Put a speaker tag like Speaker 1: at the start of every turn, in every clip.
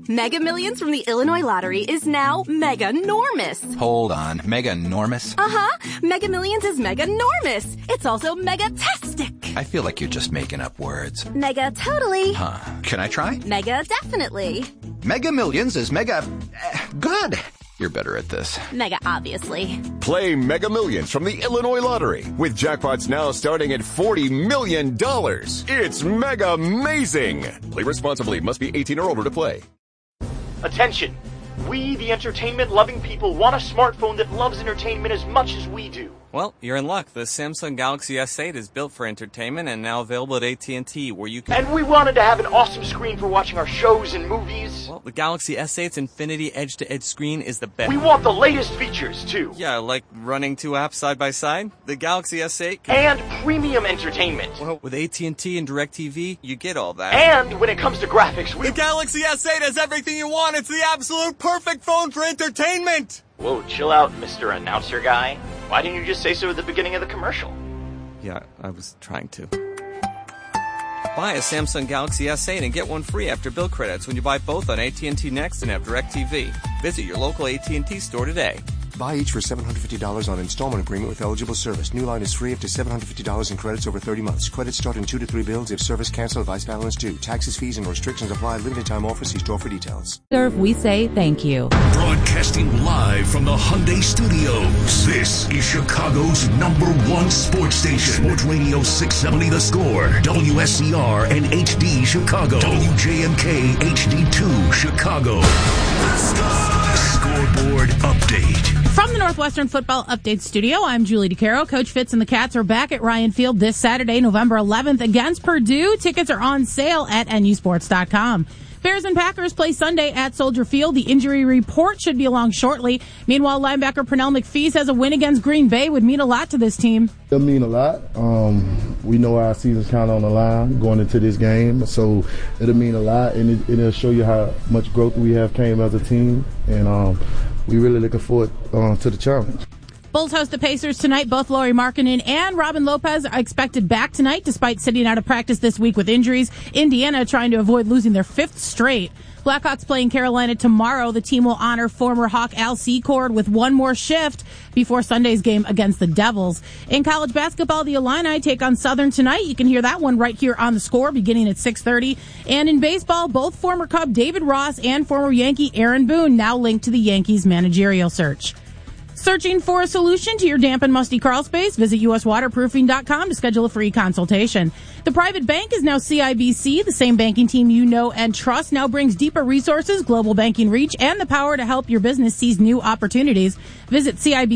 Speaker 1: Mega Millions from the Illinois Lottery is now mega-normous.
Speaker 2: Hold on, mega-normous?
Speaker 1: Uh-huh. Mega Millions is mega-normous. It's also mega-tastic.
Speaker 2: I feel like you're just making up words.
Speaker 1: Mega-totally.
Speaker 2: Huh. Can I try?
Speaker 1: Mega-definitely.
Speaker 2: Mega Millions is mega... good. You're better at this.
Speaker 1: Mega-obviously.
Speaker 3: Play Mega Millions from the Illinois Lottery with jackpots now starting at $40 million. It's mega amazing. Play responsibly. Must be 18 or older to play.
Speaker 4: Attention! We, the entertainment-loving people, want a smartphone that loves entertainment as much as we do.
Speaker 5: Well, you're in luck. The Samsung Galaxy S8 is built for entertainment and now available at AT&T, where you can...
Speaker 4: And we wanted to have an awesome screen for watching our shows and movies.
Speaker 5: Well, the Galaxy S8's Infinity Edge-to-Edge screen is the best.
Speaker 4: We want the latest features, too.
Speaker 5: Yeah, like running two apps side by side. The Galaxy S8 can...
Speaker 4: And premium entertainment.
Speaker 5: Well, with AT&T and DirecTV, you get all that.
Speaker 4: And when it comes to graphics,
Speaker 5: The Galaxy S8 has everything you want. It's the absolute perfect phone for entertainment.
Speaker 4: Whoa, chill out, Mr. Announcer Guy. Why didn't you just say so at the beginning of the commercial?
Speaker 5: Yeah, I was trying to. Buy a Samsung Galaxy S8 and get one free after bill credits when you buy both on AT&T Next and have DirecTV. Visit your local AT&T store today.
Speaker 6: Buy each for $750 on installment agreement with eligible service. New line is free up to $750 in credits over 30 months. Credits start in 2 to 3 bills if service canceled, vice balance due. Taxes, fees, and restrictions apply. Limited time offer. See store for details.
Speaker 7: We say thank you.
Speaker 8: Broadcasting live from the Hyundai Studios. This is Chicago's #1 sports station. Sports Radio 670 The Score. WSCR and HD Chicago. WJMK HD2 Chicago. Scoreboard update.
Speaker 9: From the Northwestern Football Update Studio, I'm Julie DeCaro. Coach Fitz and the Cats are back at Ryan Field this Saturday, November 11th against Purdue. Tickets are on sale at nusports.com. Bears and Packers play Sunday at Soldier Field. The injury report should be along shortly. Meanwhile, linebacker Pernell McPhee says a win against Green Bay would mean a lot to this team.
Speaker 10: It'll mean a lot. We know our season's kind of on the line going into this game, so it'll mean a lot, and it'll show you how much growth we have came as a team, and we're really looking forward to the challenge.
Speaker 9: Bulls host the Pacers tonight. Both Lauri Markkanen and Robin Lopez are expected back tonight despite sitting out of practice this week with injuries. Indiana trying to avoid losing their 5th straight. Blackhawks playing Carolina tomorrow. The team will honor former Hawk Al Secord with one more shift before Sunday's game against the Devils. In college basketball, the Illini take on Southern tonight. You can hear that one right here on The Score beginning at 6:30. And in baseball, both former Cub David Ross and former Yankee Aaron Boone now linked to the Yankees managerial search. Searching for a solution to your damp and musty crawl space? Visit uswaterproofing.com to schedule a free consultation. The private bank is now CIBC. The same banking team you know and trust now brings deeper resources, global banking reach, and the power to help your business seize new opportunities. Visit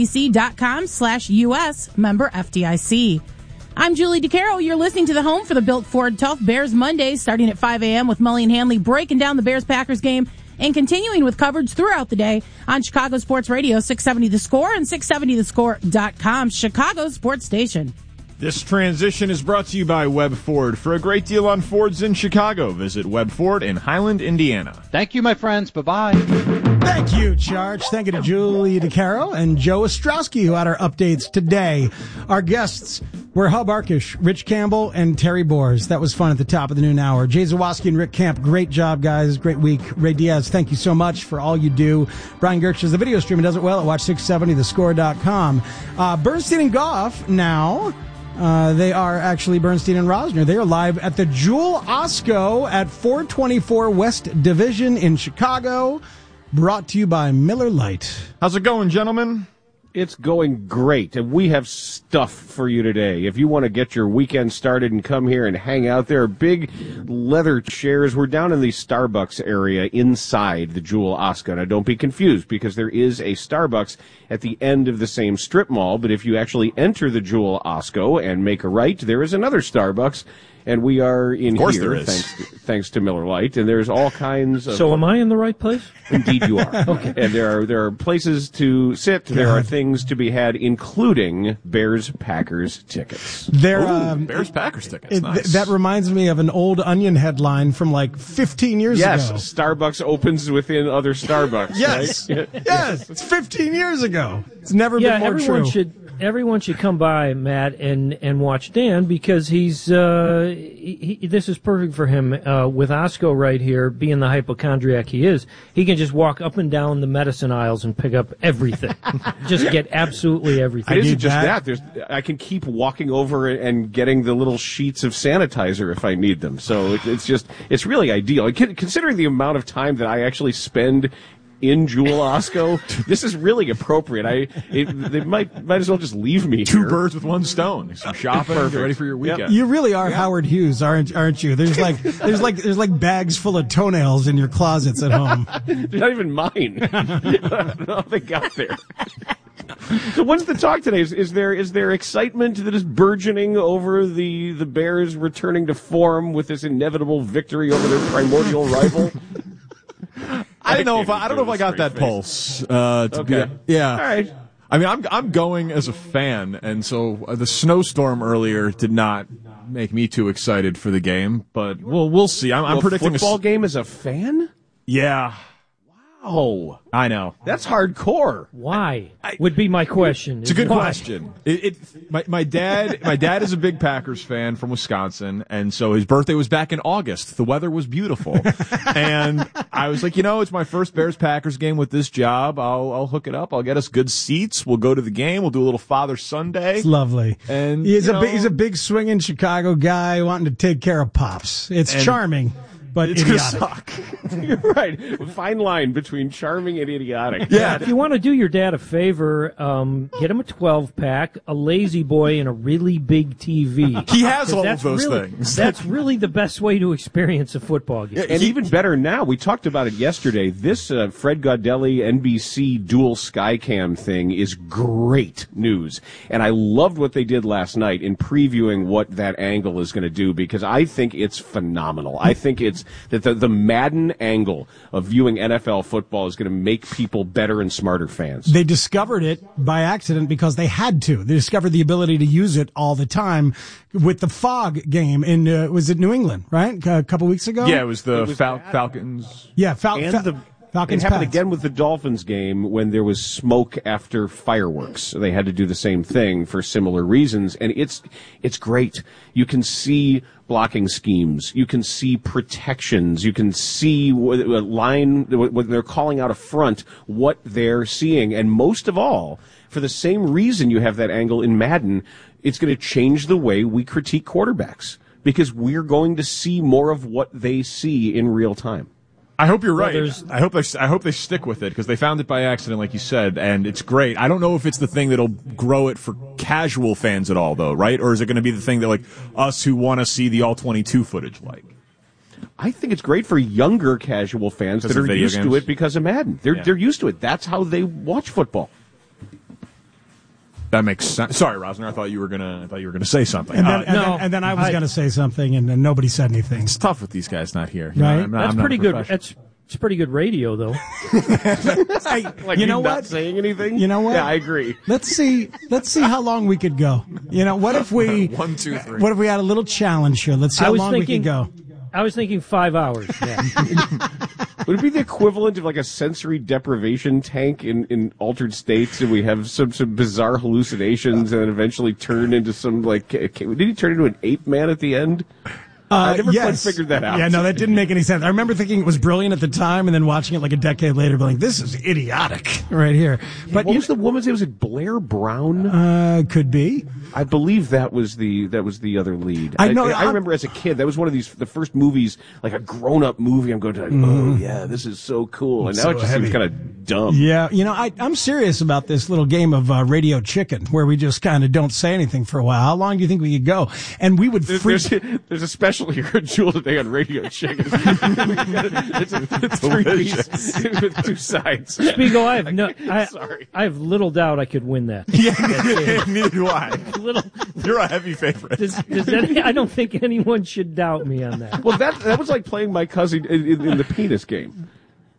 Speaker 9: CIBC.com/US, member FDIC. I'm Julie DeCaro. You're listening to the home for the Built Ford Tough Bears Mondays, starting at 5 a.m. with Mully and Hanley breaking down the Bears-Packers game and continuing with coverage throughout the day on Chicago Sports Radio 670 The Score and 670thescore.com, Chicago's sports station.
Speaker 11: This transition is brought to you by Webb Ford. For a great deal on Fords in Chicago, visit Webb Ford in Highland, Indiana.
Speaker 12: Thank you, my friends. Bye-bye.
Speaker 13: Thank you, Charge. Thank you to Julie DeCaro and Joe Ostrowski, who had our updates today. Our guests were Hub Arkish, Rich Campbell, and Terry Boers. That was fun at the top of the noon hour. Jay Zawoski and Rick Camp, great job, guys. Great week. Ray Diaz, thank you so much for all you do. Brian Gertz is the video stream and does it well at watch670thescore.com. Bernstein and Goff now. They are actually Bernstein and Rosner. They are live at the Jewel Osco at 424 West Division in Chicago. Brought to you by Miller Lite.
Speaker 11: How's it going, gentlemen?
Speaker 14: It's going great, and we have stuff for you today. If you want to get your weekend started and come here and hang out, there are big leather chairs. We're down in the Starbucks area inside the Jewel Osco. Now, don't be confused, because there is a Starbucks at the end of the same strip mall, but if you actually enter the Jewel Osco and make a right, there is another Starbucks. And we are in here, thanks to Miller Lite, and there's all kinds of...
Speaker 15: So am I in the right place?
Speaker 14: Indeed you are. Okay. And there are places to sit, there are things to be had, including Bears-Packers tickets.
Speaker 11: Bears-Packers tickets, nice.
Speaker 13: That reminds me of an old Onion headline from like 15 years ago.
Speaker 14: Yes, Starbucks opens within other Starbucks.
Speaker 13: Yes,
Speaker 14: right?
Speaker 13: yes, it's 15 years ago. It's never been more true.
Speaker 15: Everyone should
Speaker 12: everyone should come by, Matt, and watch Dan, because he's this is perfect for him. With Osco right here, being the hypochondriac he is, he can just walk up and down the medicine aisles and pick up everything. Just get absolutely everything.
Speaker 14: It isn't just that. I can keep walking over and getting the little sheets of sanitizer if I need them. So it's really ideal. Considering the amount of time that I actually spend in Jewel Osco, this is really appropriate. They might as well just leave me
Speaker 11: Two
Speaker 14: here.
Speaker 11: birds with one stone. Some shopping, get ready for your weekend.
Speaker 13: You really are Howard Hughes, aren't you? There's like bags full of toenails in your closets at home.
Speaker 14: They're not even mine. I don't know how they got there. So what's the talk today? Is there excitement that is burgeoning over the Bears returning to form with this inevitable victory over their primordial rival?
Speaker 11: I don't know if I got that pulse.
Speaker 14: Okay.
Speaker 11: Yeah.
Speaker 14: All right.
Speaker 11: I mean, I'm going as a fan, and so the snowstorm earlier did not make me too excited for the game. But we'll see. I'm predicting
Speaker 14: football game as a fan.
Speaker 11: Yeah.
Speaker 14: Wow.
Speaker 11: I know.
Speaker 14: That's hardcore.
Speaker 12: Why? Would be my question.
Speaker 11: It's a good question. My dad is a big Packers fan from Wisconsin, and so his birthday was back in August. The weather was beautiful, and I was like, it's my first Bears-Packers game with this job. I'll hook it up. I'll get us good seats. We'll go to the game. We'll do a little Father Sunday.
Speaker 13: It's lovely.
Speaker 11: And
Speaker 13: he's a big swinging Chicago guy wanting to take care of pops. It's charming. But
Speaker 11: it's going to suck.
Speaker 14: You're right. Fine line between charming and idiotic.
Speaker 12: Yeah. If you want to do your dad a favor, get him a 12-pack, a lazy boy, and a really big TV.
Speaker 11: He has all of those things.
Speaker 12: That's really the best way to experience a football game.
Speaker 14: And even better now, we talked about it yesterday. This Fred Gaudelli NBC dual Skycam thing is great news. And I loved what they did last night in previewing what that angle is going to do, because I think it's phenomenal. I think it's that the Madden angle of viewing NFL football is going to make people better and smarter fans.
Speaker 13: They discovered it by accident because they had to. They discovered the ability to use it all the time with the Fog game in, was it New England, right? A couple weeks ago?
Speaker 11: Yeah, it was Falcons.
Speaker 13: Yeah,
Speaker 14: Falcons. It happened again with the Dolphins game when there was smoke after fireworks. They had to do the same thing for similar reasons, and it's great. You can see blocking schemes. You can see protections. You can see when they're calling out a front, what they're seeing. And most of all, for the same reason you have that angle in Madden, it's going to change the way we critique quarterbacks, because we're going to see more of what they see in real time.
Speaker 11: I hope you're right. I hope they stick with it, because they found it by accident, like you said, and it's great. I don't know if it's the thing that'll grow it for casual fans at all, though, right? Or is it going to be the thing that, like, us who want to see the all-22 footage like?
Speaker 14: I think it's great for younger casual fans that are used to it because of Madden. They're used to it. That's how they watch football.
Speaker 11: That makes sense. Sorry, Rosner. I thought you were gonna say something.
Speaker 13: And then I was going to say something, and then nobody said anything.
Speaker 11: It's tough with these guys not here.
Speaker 13: Right?
Speaker 12: That's pretty good. It's pretty good radio, though.
Speaker 14: Like, you know what? Not saying anything.
Speaker 13: You know what?
Speaker 14: Yeah, I agree.
Speaker 13: Let's see how long we could go. What if we
Speaker 11: 1, 2, 3?
Speaker 13: What if we had a little challenge here? Let's see how long we could go.
Speaker 12: I was thinking 5 hours. Yeah.
Speaker 14: Would it be the equivalent of like a sensory deprivation tank in altered states, and we have some bizarre hallucinations, and then eventually turn into some like? Did he turn into an ape man at the end? I never quite figured that out.
Speaker 13: Yeah, no, that didn't make any sense. I remember thinking it was brilliant at the time, and then watching it like a decade later, being like, "This is idiotic right here." But
Speaker 14: what was the woman's name? Was it Blair Brown?
Speaker 13: Could be.
Speaker 14: I believe that was the other lead.
Speaker 13: I know.
Speaker 14: I remember as a kid, that was one of the first movies, like a grown-up movie. I'm going to, oh yeah, this is so cool. And now it just seems kind of dumb.
Speaker 13: Yeah, I'm serious about this little game of Radio Chicken, where we just kind of don't say anything for a while. How long do you think we could go? And we would.
Speaker 14: There's a special here at Jewel today on Radio Chicken. It's a 3-piece with 2 sides.
Speaker 12: Spiegel, I have little doubt I could win that.
Speaker 11: Yeah, neither do I.
Speaker 12: Little.
Speaker 11: You're a heavy favorite.
Speaker 12: I don't think anyone should doubt me on that.
Speaker 14: Well, that was like playing my cousin in the penis game.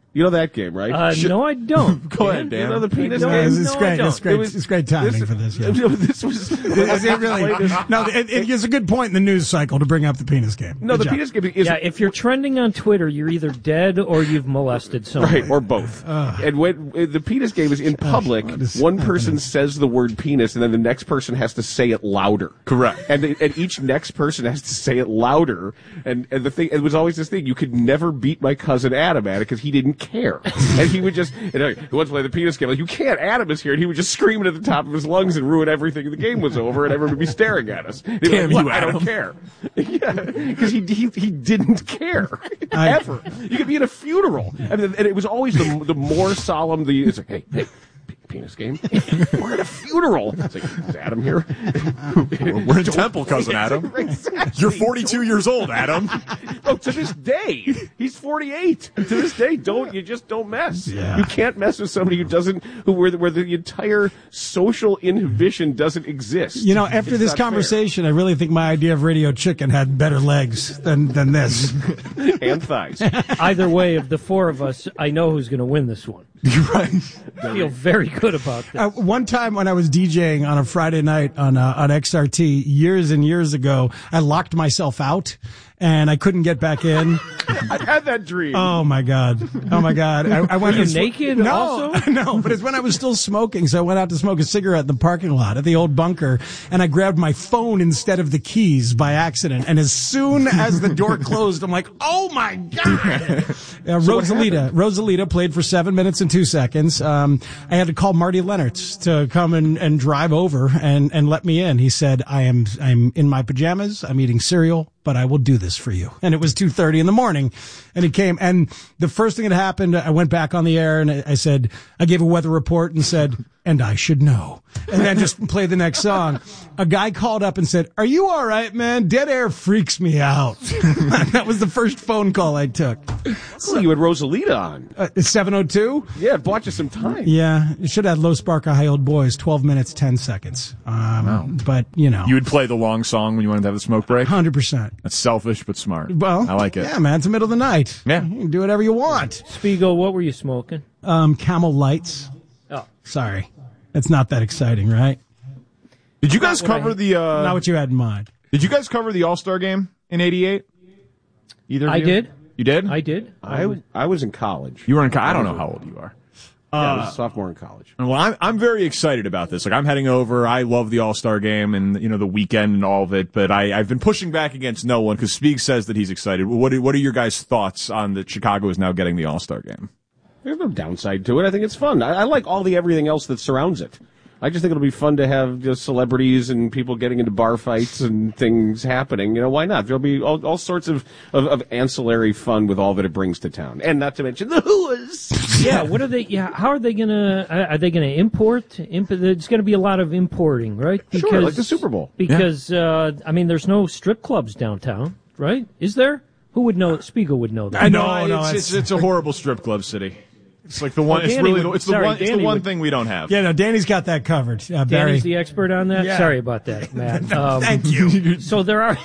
Speaker 14: You know that game, right?
Speaker 12: No, I don't.
Speaker 11: Go ahead, Dan.
Speaker 14: You know the penis
Speaker 12: No,
Speaker 14: game?
Speaker 13: It's great. It's great. It's great timing for this. Yeah.
Speaker 14: This was...
Speaker 13: It really, no, it is a good point in the news cycle to bring up the penis game.
Speaker 14: No,
Speaker 13: Good
Speaker 14: the
Speaker 13: job.
Speaker 14: penis game is...
Speaker 12: Yeah, if you're trending on Twitter, you're either dead or you've molested someone.
Speaker 14: Right, or both. And when the penis game is in public, one person says the word penis, and then the next person has to say it louder.
Speaker 11: Correct.
Speaker 14: And each next person has to say it louder. And the thing, it was always this thing, you could never beat my cousin Adam at it because he didn't care. And he would just, he wants to play the penis game. Like, you can't, Adam is here. And he would just scream it at the top of his lungs and ruin everything. And the game was over, and everyone would be staring at us.
Speaker 11: Damn
Speaker 14: like,
Speaker 11: you,
Speaker 14: I don't
Speaker 11: Adam.
Speaker 14: care. Yeah, because he didn't care. Ever. You could be in a funeral. And it was always the more solemn, it's like, hey, penis game. We're at a funeral. It's like, is Adam here?
Speaker 11: We're in Temple, cousin Adam.
Speaker 14: Exactly.
Speaker 11: You're 42 years old, Adam.
Speaker 14: Oh, to this day, he's 48. To this day, you just don't mess.
Speaker 13: Yeah.
Speaker 14: You can't mess with somebody where the entire social inhibition doesn't exist.
Speaker 13: You know, after
Speaker 14: It's
Speaker 13: this
Speaker 14: not fair.
Speaker 13: conversation, I really think my idea of Radio Chicken had better legs than this.
Speaker 14: And thighs.
Speaker 12: Either way, of the four of us, I know who's going to win this one.
Speaker 11: You're right.
Speaker 12: I feel very good about this.
Speaker 13: One time when I was DJing on a Friday night on XRT years and years ago, I locked myself out and I couldn't get back in.
Speaker 14: I had that dream.
Speaker 13: Oh my god! I went.
Speaker 12: Were you naked
Speaker 13: No,
Speaker 12: also?
Speaker 13: no. But it's when I was still smoking, so I went out to smoke a cigarette in the parking lot at the old bunker, and I grabbed my phone instead of the keys by accident. And as soon as the door closed, I'm like, "Oh my god!" Rosalita played for 7 minutes and 2 seconds. I had to call Marty Lennertz to come and drive over and let me in. He said, I'm in my pajamas. I'm eating cereal, but I will do this for you. And it was 2:30 in the morning, and he came. And the first thing that happened, I went back on the air and I gave a weather report and said, and I should know. And then just played the next song. A guy called up and said, "Are you all right, man? Dead air freaks me out." That was the first phone call I took.
Speaker 14: Well, you had Rosalita on.
Speaker 13: 7:02?
Speaker 14: Yeah, it bought you some time.
Speaker 13: Yeah, you should have Low Spark High Old Boys, 12 minutes, 10 seconds. But, you know.
Speaker 11: You would play the long song when you wanted to have the smoke break?
Speaker 13: 100%.
Speaker 11: That's selfish but smart.
Speaker 13: Well,
Speaker 11: I like it.
Speaker 13: Yeah, man, it's the middle of the night.
Speaker 11: Yeah.
Speaker 13: You can do whatever you want.
Speaker 12: Spiegel, what were you smoking?
Speaker 13: Camel Lights.
Speaker 12: Oh.
Speaker 13: Sorry. It's not that exciting, right?
Speaker 11: Did you guys cover
Speaker 13: not what you had in mind.
Speaker 11: Did you guys cover the All-Star game in '88? Either of
Speaker 12: I
Speaker 11: you?
Speaker 12: did.
Speaker 11: You did?
Speaker 12: I did.
Speaker 14: I was in college.
Speaker 11: You were in college. I don't know how old you are.
Speaker 14: I was a sophomore in college.
Speaker 11: Well, I'm very excited about this. Like, I'm heading over. I love the All-Star game and, you know, the weekend and all of it, but I've been pushing back against no one because Spieg says that he's excited. What are your guys' thoughts on that Chicago is now getting the All-Star game?
Speaker 14: There's no downside to it. I think it's fun. I like everything else that surrounds it. I just think it'll be fun to have just celebrities and people getting into bar fights and things happening. You know, why not? There'll be all sorts of ancillary fun with all that it brings to town. And not to mention the Whoas.
Speaker 12: Yeah, what are they? Yeah, how are they gonna? Are they gonna import? There's gonna be a lot of importing, right? Because,
Speaker 14: sure, like the Super Bowl.
Speaker 12: Because I mean, there's no strip clubs downtown, right? Is there? Who would know? Spiegel would know that.
Speaker 11: I know. It's a horrible strip club city. It's like the one. It's really the one thing we don't have.
Speaker 13: Yeah, no, Danny's got that covered. Barry.
Speaker 12: Danny's the expert on that.
Speaker 13: Yeah.
Speaker 12: Sorry about that, Matt.
Speaker 13: Thank you.
Speaker 12: So there are.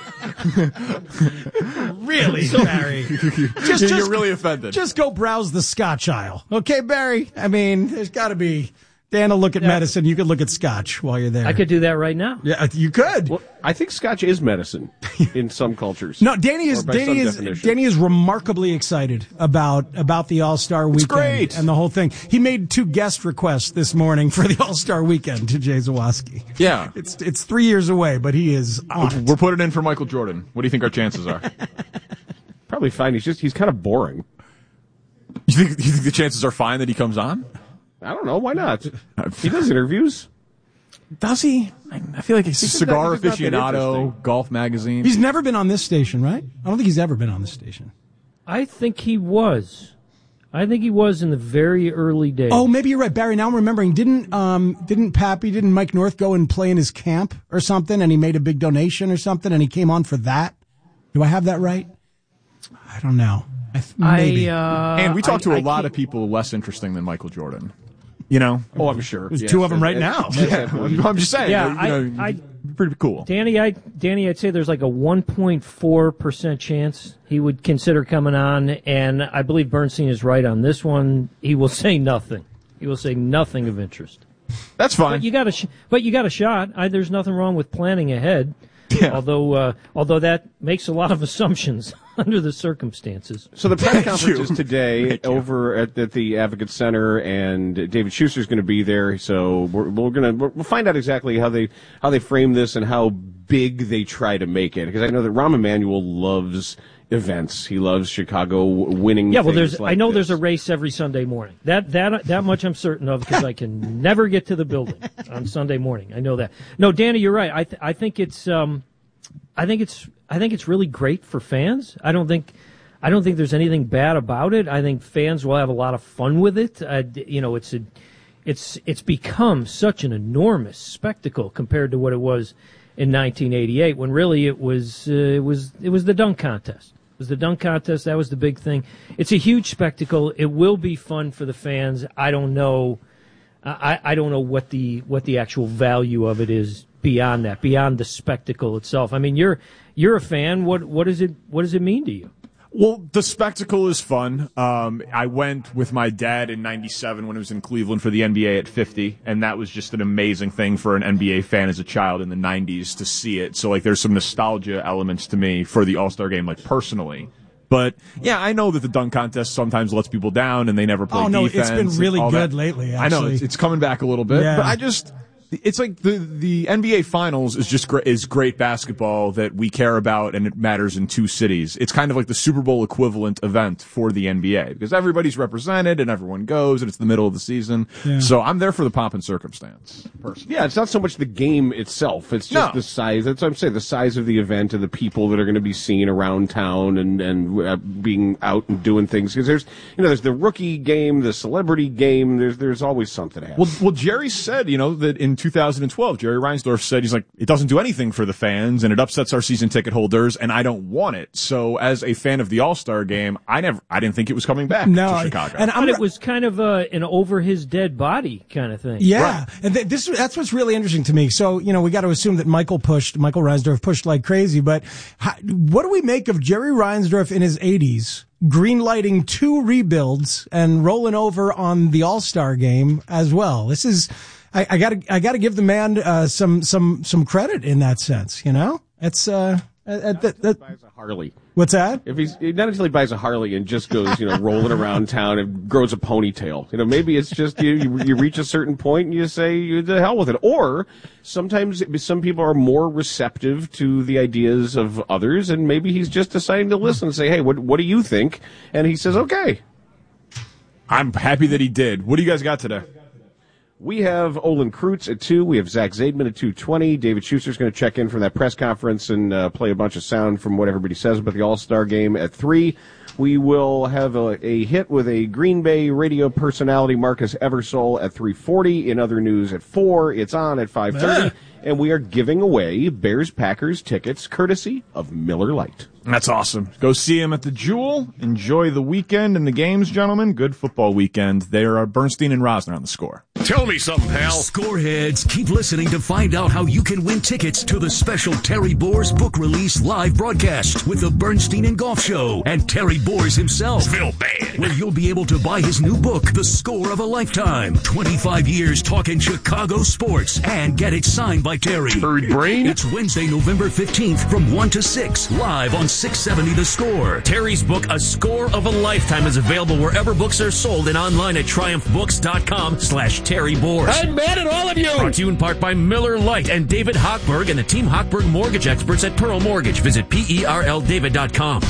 Speaker 13: Really, Barry?
Speaker 11: You're really offended.
Speaker 13: Just go browse the Scotch aisle, okay, Barry? I mean, there's got to be. Dan will look at medicine. You could look at Scotch while you're there.
Speaker 12: I could do that right now.
Speaker 13: Yeah, you could.
Speaker 14: Well, I think Scotch is medicine in some cultures.
Speaker 13: No, Danny is remarkably excited about the All-Star weekend
Speaker 11: great.
Speaker 13: And the whole thing. He made 2 guest requests this morning for the All-Star weekend to Jay Zawoski.
Speaker 11: Yeah.
Speaker 13: It's 3 years away, but he is on it.
Speaker 11: We're putting in for Michael Jordan. What do you think our chances are?
Speaker 14: Probably fine. He's kind of boring.
Speaker 11: You think the chances are fine that he comes on?
Speaker 14: I don't know. Why not? He does interviews.
Speaker 11: Does he? I feel like he's a cigar
Speaker 14: he's not that
Speaker 11: aficionado,
Speaker 14: interesting.
Speaker 11: golf magazine.
Speaker 13: He's never been on this station, right? I don't think he's ever been on this station.
Speaker 12: I think he was. I think he was in the very early days.
Speaker 13: Oh, maybe you're right, Barry. Now I'm remembering. Didn't Mike North go and play in his camp or something, and he made a big donation or something, and he came on for that? Do I have that right? I don't know. Maybe.
Speaker 11: And we talked to a lot of people less interesting than Michael Jordan. You know?
Speaker 14: Oh, I'm sure.
Speaker 13: There's 2 of them right now.
Speaker 11: Yeah. I'm just saying.
Speaker 12: Yeah,
Speaker 11: pretty cool.
Speaker 12: Danny, I'd say there's like a 1.4% chance he would consider coming on, and I believe Bernstein is right on this one. He will say nothing. He will say nothing of interest.
Speaker 11: That's fine.
Speaker 12: But you got a shot. There's nothing wrong with planning ahead. Yeah. Although that makes a lot of assumptions under the circumstances.
Speaker 14: So the press conference is today over at the Advocate Center, and David Schuster's going to be there. So we'll find out exactly how they frame this and how big they try to make it. Because I know that Rahm Emanuel loves events. He loves Chicago winning.
Speaker 12: Yeah, well,
Speaker 14: there's
Speaker 12: there's a race every Sunday morning. That much I'm certain of because I can never get to the building on Sunday morning. I know that. No, Danny, you're right. I think it's really great for fans. I don't think there's anything bad about it. I think fans will have a lot of fun with it. It's become such an enormous spectacle compared to what it was in 1988, when really it was the dunk contest. It was the dunk contest. That was the big thing. It's a huge spectacle. It will be fun for the fans. I don't know. I don't know what the actual value of it is beyond that, beyond the spectacle itself. I mean, you're a fan. What does it mean to you?
Speaker 11: Well, the spectacle is fun. I went with my dad in '97 when it was in Cleveland for the NBA at 50, and that was just an amazing thing for an NBA fan as a child in the '90s to see it. So, like, there's some nostalgia elements to me for the All-Star Game, like, personally. But, yeah, I know that the dunk contest sometimes lets people down and they never play defense.
Speaker 13: Oh, no, it's been really good lately, actually.
Speaker 11: I know, it's coming back a little bit. Yeah. But it's like the NBA Finals is great basketball that we care about, and it matters in two cities. It's kind of like the Super Bowl equivalent event for the NBA because everybody's represented and everyone goes, and it's the middle of the season. Yeah. So I'm there for the pomp and circumstance, personally.
Speaker 14: Yeah, it's not so much the game itself; it's just the size. That's what I'm saying. The size of the event and the people that are going to be seen around town and being out and doing things. Because there's the rookie game, the celebrity game. There's always something happening.
Speaker 11: Well, Jerry said that in 2012, Jerry Reinsdorf said, he's like, it doesn't do anything for the fans and it upsets our season ticket holders and I don't want it. So as a fan of the All-Star Game, I didn't think it was coming back to Chicago.
Speaker 12: But it was kind of an over his dead body kind of thing.
Speaker 13: Yeah. Right. And that's what's really interesting to me. So, we got to assume that Michael Reinsdorf pushed like crazy, but what do we make of Jerry Reinsdorf in his 80s? Greenlighting 2 rebuilds and rolling over on the All-Star Game as well. This is, I gotta give the man some credit in that sense. It's
Speaker 14: buys a Harley.
Speaker 13: What's that?
Speaker 14: Not until he buys a Harley and just goes rolling around town and grows a ponytail. Maybe it's just you reach a certain point and you say the hell with it. Or sometimes some people are more receptive to the ideas of others, and maybe he's just deciding to listen and say, hey, what do you think? And he says, okay.
Speaker 11: I'm happy that he did. What do you guys got today?
Speaker 14: We have Olin Kreutz at 2. We have Zach Zaidman at 2:20. David Schuster's going to check in from that press conference and play a bunch of sound from what everybody says about the All-Star Game at 3. We will have a hit with a Green Bay radio personality, Marcus Eversole, at 3:40. In other news at 4. It's on at 5:30. And we are giving away Bears-Packers tickets courtesy of Miller Lite.
Speaker 11: That's awesome. Go see him at the Jewel. Enjoy the weekend and the games, gentlemen. Good football weekend. There are Bernstein and Rosner on the Score.
Speaker 8: Tell me something, pal. Scoreheads, keep listening to find out how you can win tickets to the special Terry Boers book release live broadcast with the Bernstein and Golf Show and Terry Boers himself. Feel bad. Where you'll be able to buy his new book, The Score of a Lifetime. 25 years talking Chicago sports, and get it signed by Terry.
Speaker 14: Bird brain.
Speaker 8: It's Wednesday, November 15th from 1 to 6, live on 670 The Score.
Speaker 15: Terry's book, A Score of a Lifetime, is available wherever books are sold and online at triumphbooks.com/Terry Boers.
Speaker 8: I'm mad at all of you!
Speaker 15: Brought to you in part by Miller Lite and David Hochberg and the Team Hochberg Mortgage Experts at Pearl Mortgage. Visit PERLDavid.com.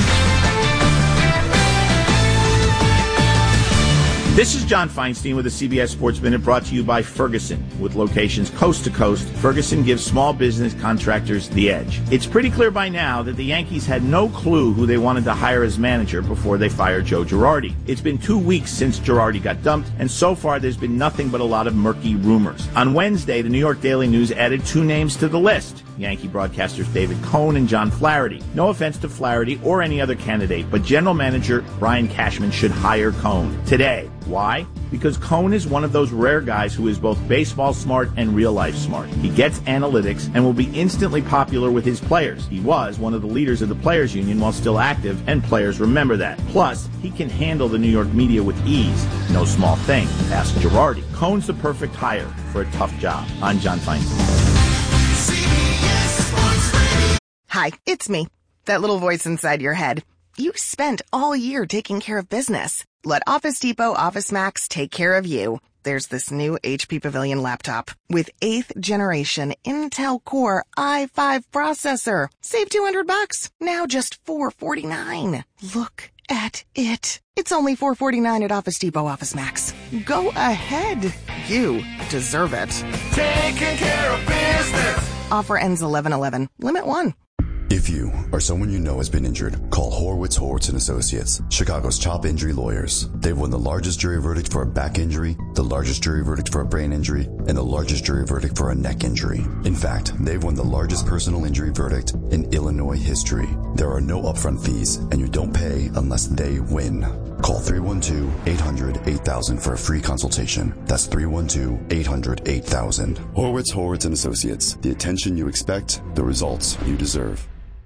Speaker 16: This is John Feinstein with the CBS Sports Minute, brought to you by Ferguson. With locations coast to coast, Ferguson gives small business contractors the edge. It's pretty clear by now that the Yankees had no clue who they wanted to hire as manager before they fired Joe Girardi. It's been 2 weeks since Girardi got dumped, and so far there's been nothing but a lot of murky rumors. On Wednesday, the New York Daily News added 2 names to the list. Yankee broadcasters David Cohn and John Flaherty. No offense to Flaherty or any other candidate, but General Manager Brian Cashman should hire Cohn today. Why? Because Cohn is one of those rare guys who is both baseball smart and real life smart. He gets analytics and will be instantly popular with his players. He was one of the leaders of the Players Union while still active, and players remember that. Plus, he can handle the New York media with ease. No small thing. Ask Girardi. Cohn's the perfect hire for a tough job. I'm John Feinstein.
Speaker 17: Hi, it's me. That little voice inside your head. You spent all year taking care of business. Let Office Depot Office Max take care of you. There's this new HP Pavilion laptop with 8th generation Intel Core i5 processor. Save $200. Now just $449. Look at it. It's only $449 at Office Depot Office Max. Go ahead. You deserve it.
Speaker 18: Taking care of business.
Speaker 17: Offer ends 11/11. Limit 1.
Speaker 19: If you or someone you know has been injured, call Horwitz & Associates, Chicago's top injury lawyers. They've won the largest jury verdict for a back injury, the largest jury verdict for a brain injury, and the largest jury verdict for a neck injury. In fact, they've won the largest personal injury verdict in Illinois history. There are no upfront fees, and you don't pay unless they win. Call 312-800-8000 for a free consultation. That's 312-800-8000. Horwitz & Associates. The attention you expect, the results you deserve.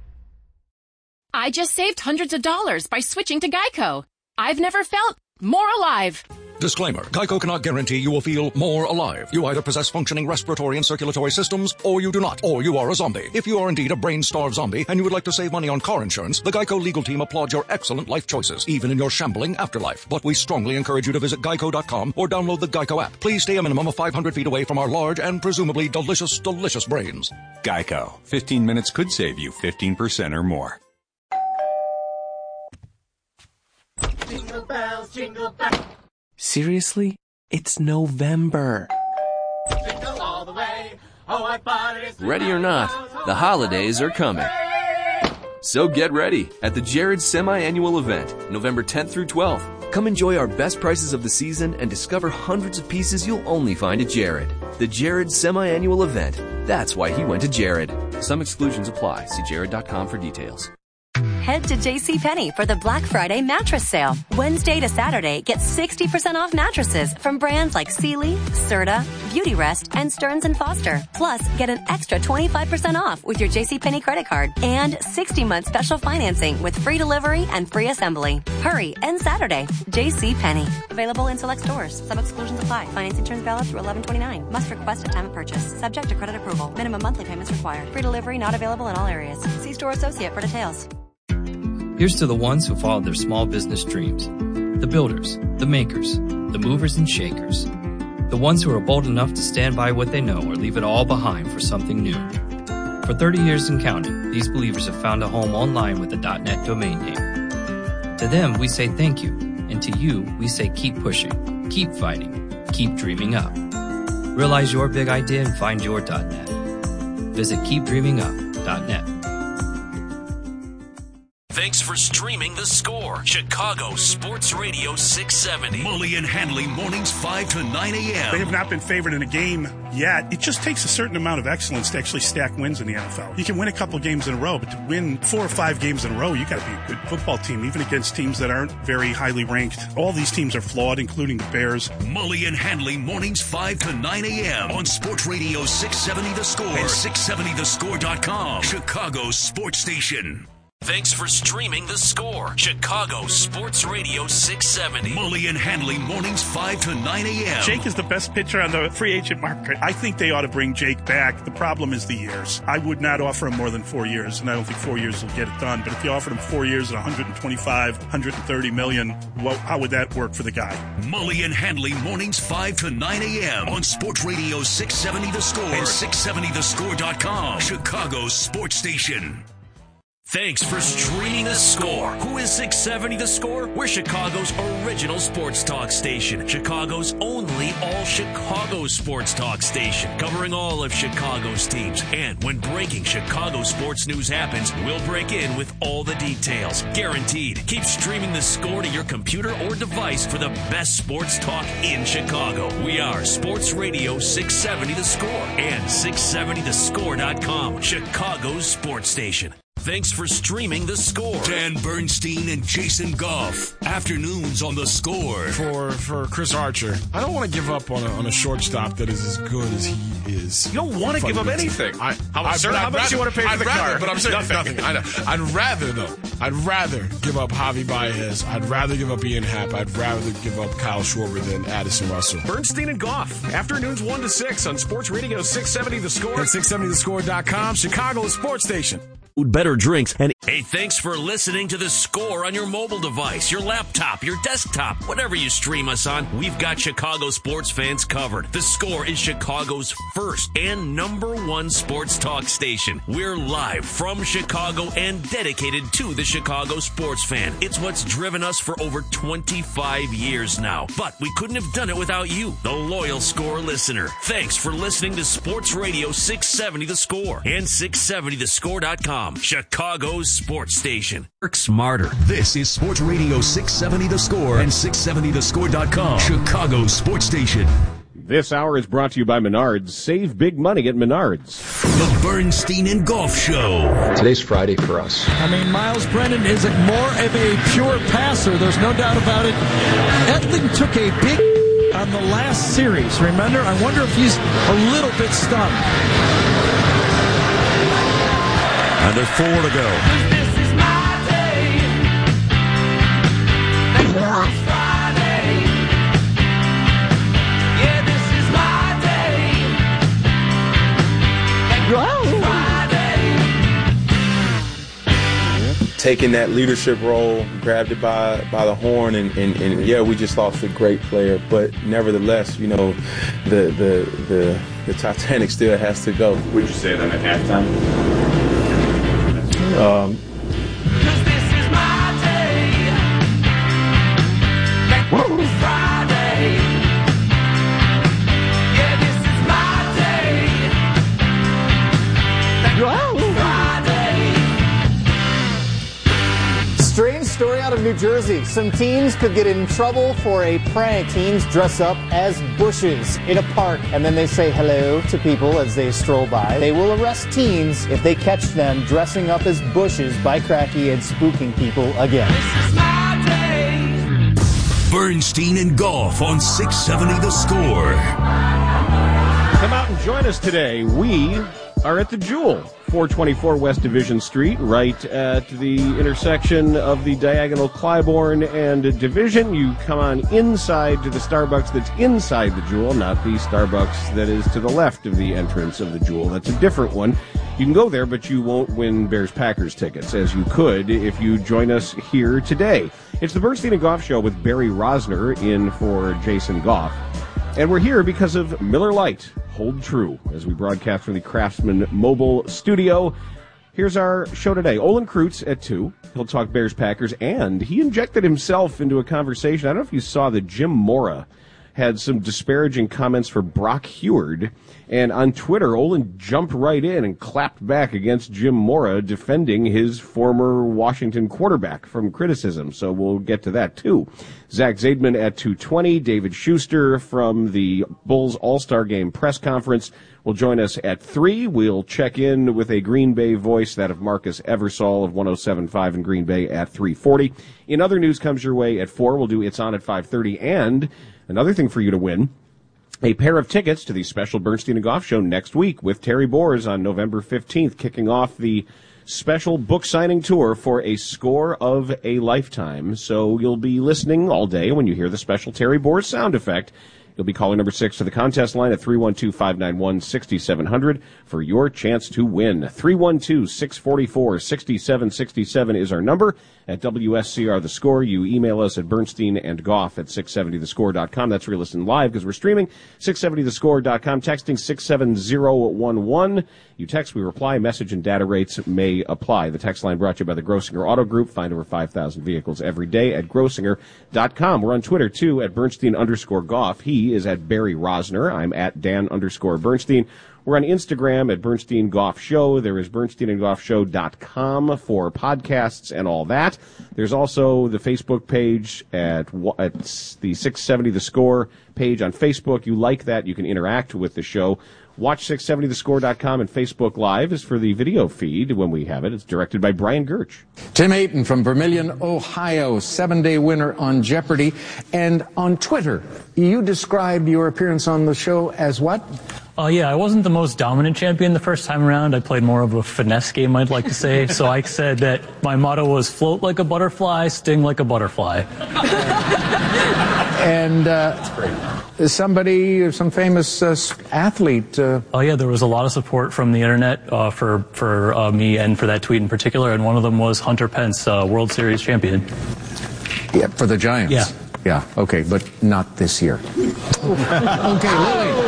Speaker 20: I just saved hundreds of dollars by switching to Geico. I've never felt more alive.
Speaker 8: Disclaimer. Geico cannot guarantee you will feel more alive. You either possess functioning respiratory and circulatory systems, or you do not, or you are a zombie. If you are indeed a brain-starved zombie and you would like to save money on car insurance, the Geico legal team applauds your excellent life choices, even in your shambling afterlife. But we strongly encourage you to visit Geico.com or download the Geico app. Please stay a minimum of 500 feet away from our large and presumably delicious, delicious brains.
Speaker 21: Geico. 15 minutes could save you 15% or more.
Speaker 18: Jingle bells, jingle bells.
Speaker 22: Seriously? It's November.
Speaker 18: Jingle all the way. Oh, what fun it is.
Speaker 22: Ready or not, the holidays are coming. So get ready at the Jared Semi-Annual Event, November 10th through 12th. Come enjoy our best prices of the season and discover hundreds of pieces you'll only find at Jared. The Jared Semi-Annual Event. That's why he went to Jared. Some exclusions apply. See jared.com for details.
Speaker 23: Head to JCPenney for the Black Friday mattress sale. Wednesday to Saturday, get 60% off mattresses from brands like Sealy, Serta, Beautyrest, and Stearns & Foster. Plus, get an extra 25% off with your JCPenney credit card and 60-month special financing with free delivery and free assembly. Hurry, end Saturday. JCPenney. Available in select stores. Some exclusions apply. Financing terms valid through 11/29. Must request at time of purchase. Subject to credit approval. Minimum monthly payments required. Free delivery not available in all areas. See store associate for details.
Speaker 24: Here's to the ones who followed their small business dreams. The builders, the makers, the movers and shakers. The ones who are bold enough to stand by what they know or leave it all behind for something new. For 30 years and counting, these believers have found a home online with the .net domain name. To them, we say thank you. And to you, we say keep pushing, keep fighting, keep dreaming up. Realize your big idea and find your .net. Visit keepdreamingup.net.
Speaker 15: Thanks for streaming The Score, Chicago Sports Radio 670.
Speaker 8: Mully and Hanley, mornings 5 to 9 a.m.
Speaker 25: They have not been favored in a game yet. It just takes a certain amount of excellence to actually stack wins in the NFL. You can win a couple games in a row, but to win 4 or 5 games in a row, you got to be a good football team, even against teams that aren't very highly ranked. All these teams are flawed, including the Bears.
Speaker 8: Mully and Hanley, mornings 5 to 9 a.m. on Sports Radio 670 The Score and 670thescore.com, Chicago's sports station.
Speaker 15: Thanks for streaming The Score, Chicago Sports Radio 670.
Speaker 8: Mully and Hanley, mornings 5 to 9 a.m.
Speaker 25: Jake is the best pitcher on the free agent market. I think they ought to bring Jake back. The problem is the years. I would not offer him more than 4 years, and I don't think 4 years will get it done. But if you offered him 4 years at $125, $130 million, how would that work for the guy?
Speaker 8: Mully and Hanley, mornings 5 to 9 a.m. on Sports Radio 670 The Score and 670thescore.com, Chicago's sports station.
Speaker 15: Thanks for streaming The Score. Who is 670 The Score? We're Chicago's original sports talk station. Chicago's only all-Chicago sports talk station. Covering all of Chicago's teams. And when breaking Chicago sports news happens, we'll break in with all the details. Guaranteed. Keep streaming The Score to your computer or device for the best sports talk in Chicago. We are Sports Radio 670 The Score and 670thescore.com. Chicago's sports station. Thanks for streaming The Score.
Speaker 8: Dan Bernstein and Jason Goff. Afternoons on The Score.
Speaker 1: For Chris Archer, I don't want to give up on a shortstop that is as good as he is.
Speaker 2: You don't want to give up anything. How much do you want to pay for the car?
Speaker 1: But I'm saying nothing. I know. I'd rather give up Javi Baez. I'd rather give up Ian Happ. I'd rather give up Kyle Schwarber than Addison Russell.
Speaker 2: Bernstein and Goff. Afternoons 1 to 6 on Sports Radio 670 The Score.
Speaker 1: And 670thescore.com, Chicago's sports station.
Speaker 15: Better drinks. And hey, thanks for listening to The Score on your mobile device, your laptop, your desktop, whatever you stream us on. We've got Chicago sports fans covered. The Score is Chicago's first and #1 sports talk station. We're live from Chicago and dedicated to the Chicago sports fan. It's what's driven us for over 25 years now. But we couldn't have done it without you, the loyal Score listener. Thanks for listening to Sports Radio 670 The Score and 670thescore.com. Chicago's sports station. Work smarter.
Speaker 8: This is Sports Radio 670 The Score and 670thescore.com. Chicago's sports station.
Speaker 14: This hour is brought to you by Menards. Save big money at Menards.
Speaker 8: The Bernstein and Golf Show.
Speaker 3: Today's Friday for us.
Speaker 4: I mean, Miles Brennan is more of a pure passer. There's no doubt about it. Edling took a big on the last series. Remember? I wonder if he's a little bit stunned.
Speaker 3: And there's 4 to go.
Speaker 18: This is my day. Friday. Yeah, this is my day. Friday.
Speaker 3: Taking that leadership role, grabbed it by the horn, and yeah, we just lost a great player. But nevertheless, you know, the Titanic still has to go.
Speaker 5: Would you say that at halftime?
Speaker 26: Strange story out of New Jersey. Some teens could get in trouble for a prank. Teens dress up as bushes in a park, and then they say hello to people as they stroll by. They will arrest teens if they catch them dressing up as bushes by Cracky and spooking people again.
Speaker 8: Bernstein and Golf on 670 The Score.
Speaker 14: Come out and join us today. We are at the Jewel, 424 West Division Street, right at the intersection of the diagonal Clybourne and Division. You come on inside to the Starbucks that's inside the Jewel, not the Starbucks that is to the left of the entrance of the Jewel. That's a different one. You can go there, but you won't win Bears-Packers tickets, as you could if you join us here today. It's the Bernstein and Goff Show with Barry Rosner in for Jason Goff. And we're here because of Miller Lite. Hold true as we broadcast from the Craftsman Mobile Studio. Here's our show today. Olin Kreutz at 2. He'll talk Bears-Packers, and he injected himself into a conversation. I don't know if you saw that Jim Mora had some disparaging comments for Brock Huard. And on Twitter, Olin jumped right in and clapped back against Jim Mora, defending his former Washington quarterback from criticism. So we'll get to that, too. Zach Zaidman at 2:20. David Schuster from the Bulls All-Star Game press conference will join us at 3. We'll check in with a Green Bay voice, that of Marcus Eversole of 107.5 in Green Bay at 3:40. In other news comes your way at 4. We'll do It's On at 5:30. And another thing for you to win, a pair of tickets to the special Bernstein and Goff show next week with Terry Boers on November 15th, kicking off the special book signing tour for A Score of a Lifetime. So you'll be listening all day when you hear the special Terry Boers sound effect. You'll be calling number 6 to the contest line at 312-591-6700 for your chance to win. 312-644-6767 is our number. at WSCR The Score. You email us at bernsteinandgoff@670thescore.com. That's where you listen live because we're streaming. 670thescore.com, texting 67011. You text, we reply. Message and data rates may apply. The text line brought to you by the Grossinger Auto Group. Find over 5,000 vehicles every day at Grossinger.com. We're on Twitter, too, at Bernstein_Goff. He is at Barry Rosner. I'm at Dan_Bernstein. We're on Instagram at Bernstein Goff Show. There is BernsteinandGoffShow.com for podcasts and all that. There's also the Facebook page at the 670 The Score page on Facebook. You like that, you can interact with the show. Watch 670thescore.com, and Facebook Live is for the video feed when we have it. It's directed by Brian Gertsch.
Speaker 5: Tim Ayton from Vermilion, Ohio, 7-day winner on Jeopardy. And on Twitter, you described your appearance on the show as what?
Speaker 6: Yeah, I wasn't the most dominant champion the first time around. I played more of a finesse game, I'd like to say. So I said that my motto was float like a butterfly, sting like a butterfly.
Speaker 5: And some famous athlete.
Speaker 6: Oh yeah, there was a lot of support from the internet for me and for that tweet in particular, and one of them was Hunter Pence, World Series champion.
Speaker 5: Yeah, for the Giants.
Speaker 6: Yeah.
Speaker 5: Yeah. Okay, but not this year. Okay, Lily.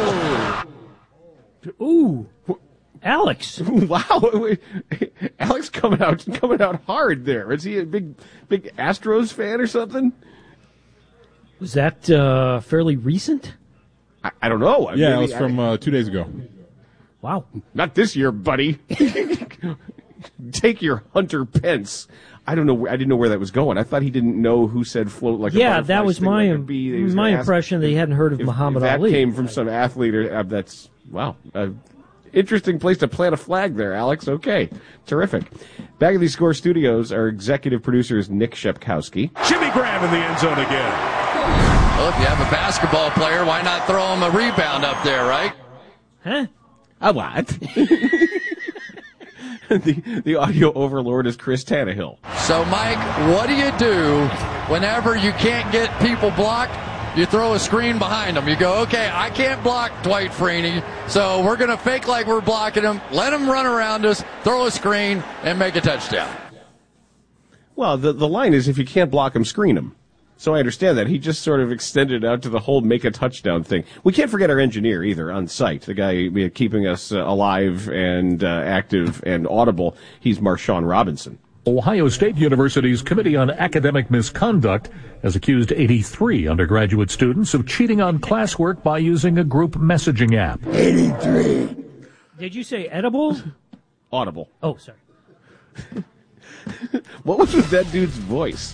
Speaker 7: Ooh, Alex!
Speaker 14: Wow, Alex coming out hard there. Is he a big Astros fan or something?
Speaker 7: Was that fairly recent?
Speaker 14: I don't know.
Speaker 9: It was from 2 days ago.
Speaker 7: Wow.
Speaker 14: Not this year, buddy. Take your Hunter Pence. I don't know. I didn't know where that was going. I thought he didn't know who said float like a butterfly.
Speaker 7: Yeah, that was my impression that he hadn't heard of Muhammad Ali.
Speaker 14: That came from some athlete. That's, wow. Interesting place to plant a flag there, Alex. Okay. Terrific. Back at the Score Studios, our executive producer is Nick Shepkowski.
Speaker 2: Jimmy Graham in the end zone again.
Speaker 10: Well, if you have a basketball player, why not throw him a rebound up there, right?
Speaker 7: Huh?
Speaker 14: A what? The audio overlord is Chris Tannehill.
Speaker 10: So, Mike, what do you do whenever you can't get people blocked? You throw a screen behind them. You go, okay, I can't block Dwight Freeney, so we're going to fake like we're blocking him, let him run around us, throw a screen, and make a touchdown.
Speaker 14: Well, the line is if you can't block him, screen him. So I understand that. He just sort of extended out to the whole make a touchdown thing. We can't forget our engineer either on site, the guy keeping us alive and active and audible. He's Marshawn Robinson.
Speaker 12: Ohio State University's Committee on Academic Misconduct has accused 83 undergraduate students of cheating on classwork by using a group messaging app.
Speaker 7: 83. Did you say edible?
Speaker 14: Audible.
Speaker 7: Oh, sorry.
Speaker 14: What was with that dude's voice?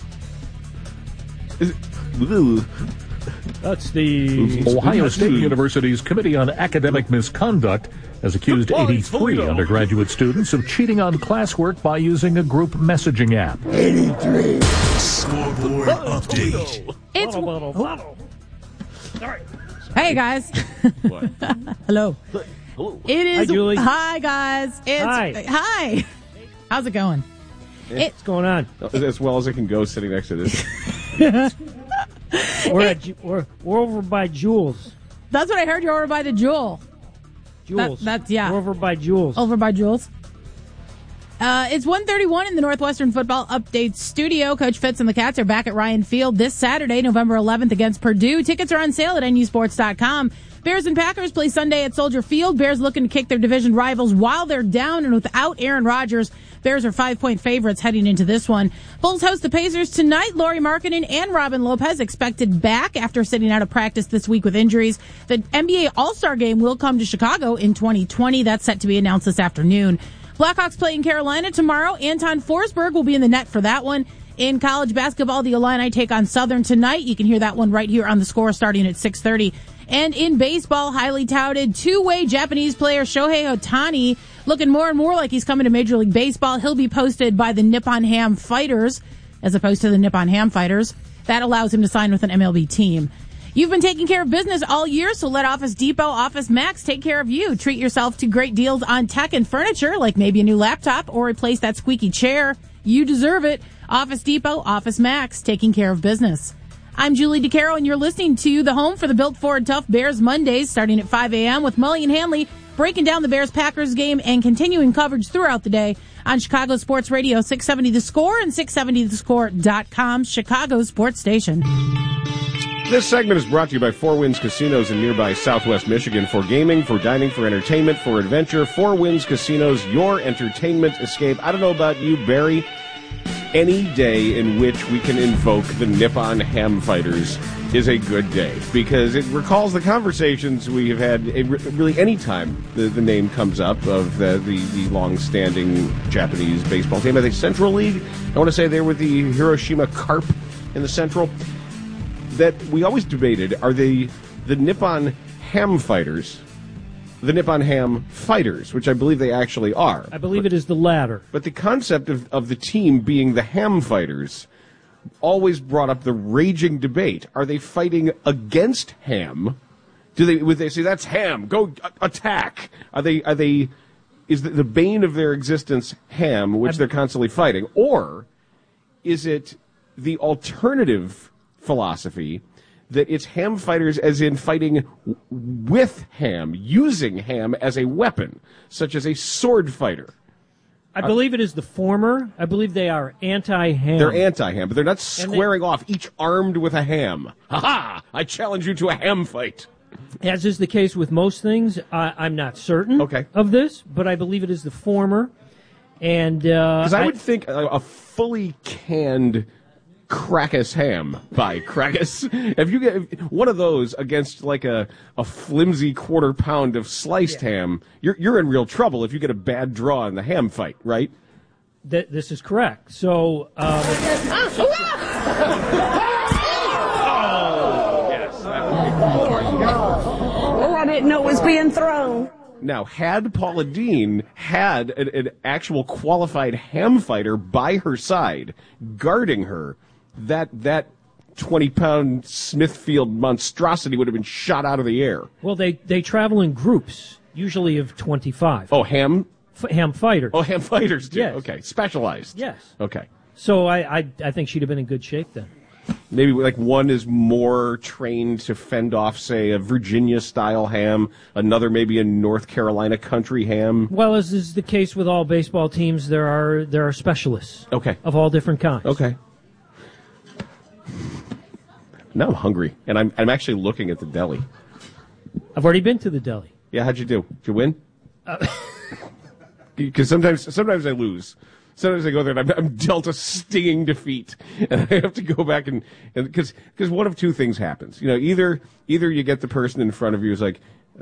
Speaker 7: That's the
Speaker 12: Ohio State University's Committee on Academic Misconduct has accused 83 undergraduate students of cheating on classwork by using a group messaging app.
Speaker 8: 83. Scoreboard update.
Speaker 27: It's
Speaker 7: Sorry.
Speaker 27: Hey guys.
Speaker 14: What?
Speaker 27: Hello. It is.
Speaker 7: Hi, Julie.
Speaker 27: Hi guys. Hi. How's it going?
Speaker 7: What's going on?
Speaker 14: As well as it can go sitting next to this.
Speaker 7: We're over by Jules.
Speaker 27: That's what I heard. You're over by the Jewel.
Speaker 7: Jules.
Speaker 27: That's yeah.
Speaker 7: We're over by Jules.
Speaker 27: Over by Jules. It's 1:31 in the Northwestern Football Update Studio. Coach Fitz and the Cats are back at Ryan Field this Saturday, November 11th against Purdue. Tickets are on sale at nusports.com. Bears and Packers play Sunday at Soldier Field. Bears looking to kick their division rivals while they're down and without Aaron Rodgers. Bears are 5-point favorites heading into this one. Bulls host the Pacers tonight. Lauri Markkanen and Robin Lopez expected back after sitting out of practice this week with injuries. The NBA All-Star Game will come to Chicago in 2020. That's set to be announced this afternoon. Blackhawks play in Carolina tomorrow. Anton Forsberg will be in the net for that one. In college basketball, the Illini take on Southern tonight. You can hear that one right here on the Score starting at 6:30. And in baseball, highly touted two-way Japanese player Shohei Ohtani looking more and more like he's coming to Major League Baseball. He'll be posted by the Nippon Ham Fighters as opposed to the Nippon Ham Fighters. That allows him to sign with an MLB team. You've been taking care of business all year, so let Office Depot, Office Max take care of you. Treat yourself to great deals on tech and furniture, like maybe a new laptop or replace that squeaky chair. You deserve it. Office Depot, Office Max, taking care of business. I'm Julie DeCaro, and you're listening to the home for the Built Ford Tough Bears Mondays, starting at 5 a.m. with Mully and Hanley breaking down the Bears-Packers game and continuing coverage throughout the day on Chicago Sports Radio 670 The Score and 670thescore.com, Chicago Sports Station.
Speaker 14: This segment is brought to you by Four Winds Casinos in nearby Southwest Michigan. For gaming, for dining, for entertainment, for adventure, Four Winds Casinos, your entertainment escape. I don't know about you, Barry. Any day in which we can invoke the Nippon Ham Fighters is a good day, because it recalls the conversations we have had really any time the name comes up of the long-standing Japanese baseball team. Are they Central League? I want to say they're with the Hiroshima Carp in the Central. That we always debated, are they the Nippon Ham Fighters, the Nippon Ham Fighters, which I believe they actually are.
Speaker 7: I believe it is the latter.
Speaker 14: But the concept of the team being the Ham Fighters always brought up the raging debate. Are they fighting against Ham? Would they say, that's Ham, go attack? Is the bane of their existence Ham, which they're constantly fighting? Or is it the alternative philosophy that it's Ham Fighters as in fighting with Ham, using Ham as a weapon, such as a sword fighter?
Speaker 7: I believe it is the former. I believe they are anti-ham.
Speaker 14: They're anti-ham, but they're not squaring off, each armed with a ham. Ha-ha! I challenge you to a ham fight.
Speaker 7: As is the case with most things, I'm not certain of this, but I believe it is the former. And
Speaker 14: because I would think a fully canned Crackus ham by Crackus. If you get one of those against like a flimsy quarter pound of sliced ham, you're in real trouble if you get a bad draw in the ham fight, right?
Speaker 7: This is correct. So,
Speaker 14: yes.
Speaker 9: I didn't know it was being thrown.
Speaker 14: Now, had Paula Deen had an actual qualified ham fighter by her side, guarding her, that 20-pound Smithfield monstrosity would have been shot out of the air.
Speaker 7: Well, they travel in groups, usually of 25.
Speaker 14: Oh, ham
Speaker 7: fighters.
Speaker 14: Oh, ham fighters, too.
Speaker 7: Yes.
Speaker 14: Okay, specialized.
Speaker 7: Yes.
Speaker 14: Okay.
Speaker 7: So I think she'd have been in good shape then.
Speaker 14: Maybe like one is more trained to fend off, say, a Virginia-style ham, another maybe a North Carolina country ham.
Speaker 7: Well, as is the case with all baseball teams, there are specialists.
Speaker 14: Okay.
Speaker 7: Of all different kinds.
Speaker 14: Okay. Now I'm hungry, and I'm actually looking at the deli.
Speaker 7: I've already been to the deli.
Speaker 14: Yeah, how'd you do? Did you win? Because sometimes I lose. Sometimes I go there and I'm dealt a stinging defeat, and I have to go back and because one of two things happens. You know, either you get the person in front of you who's like,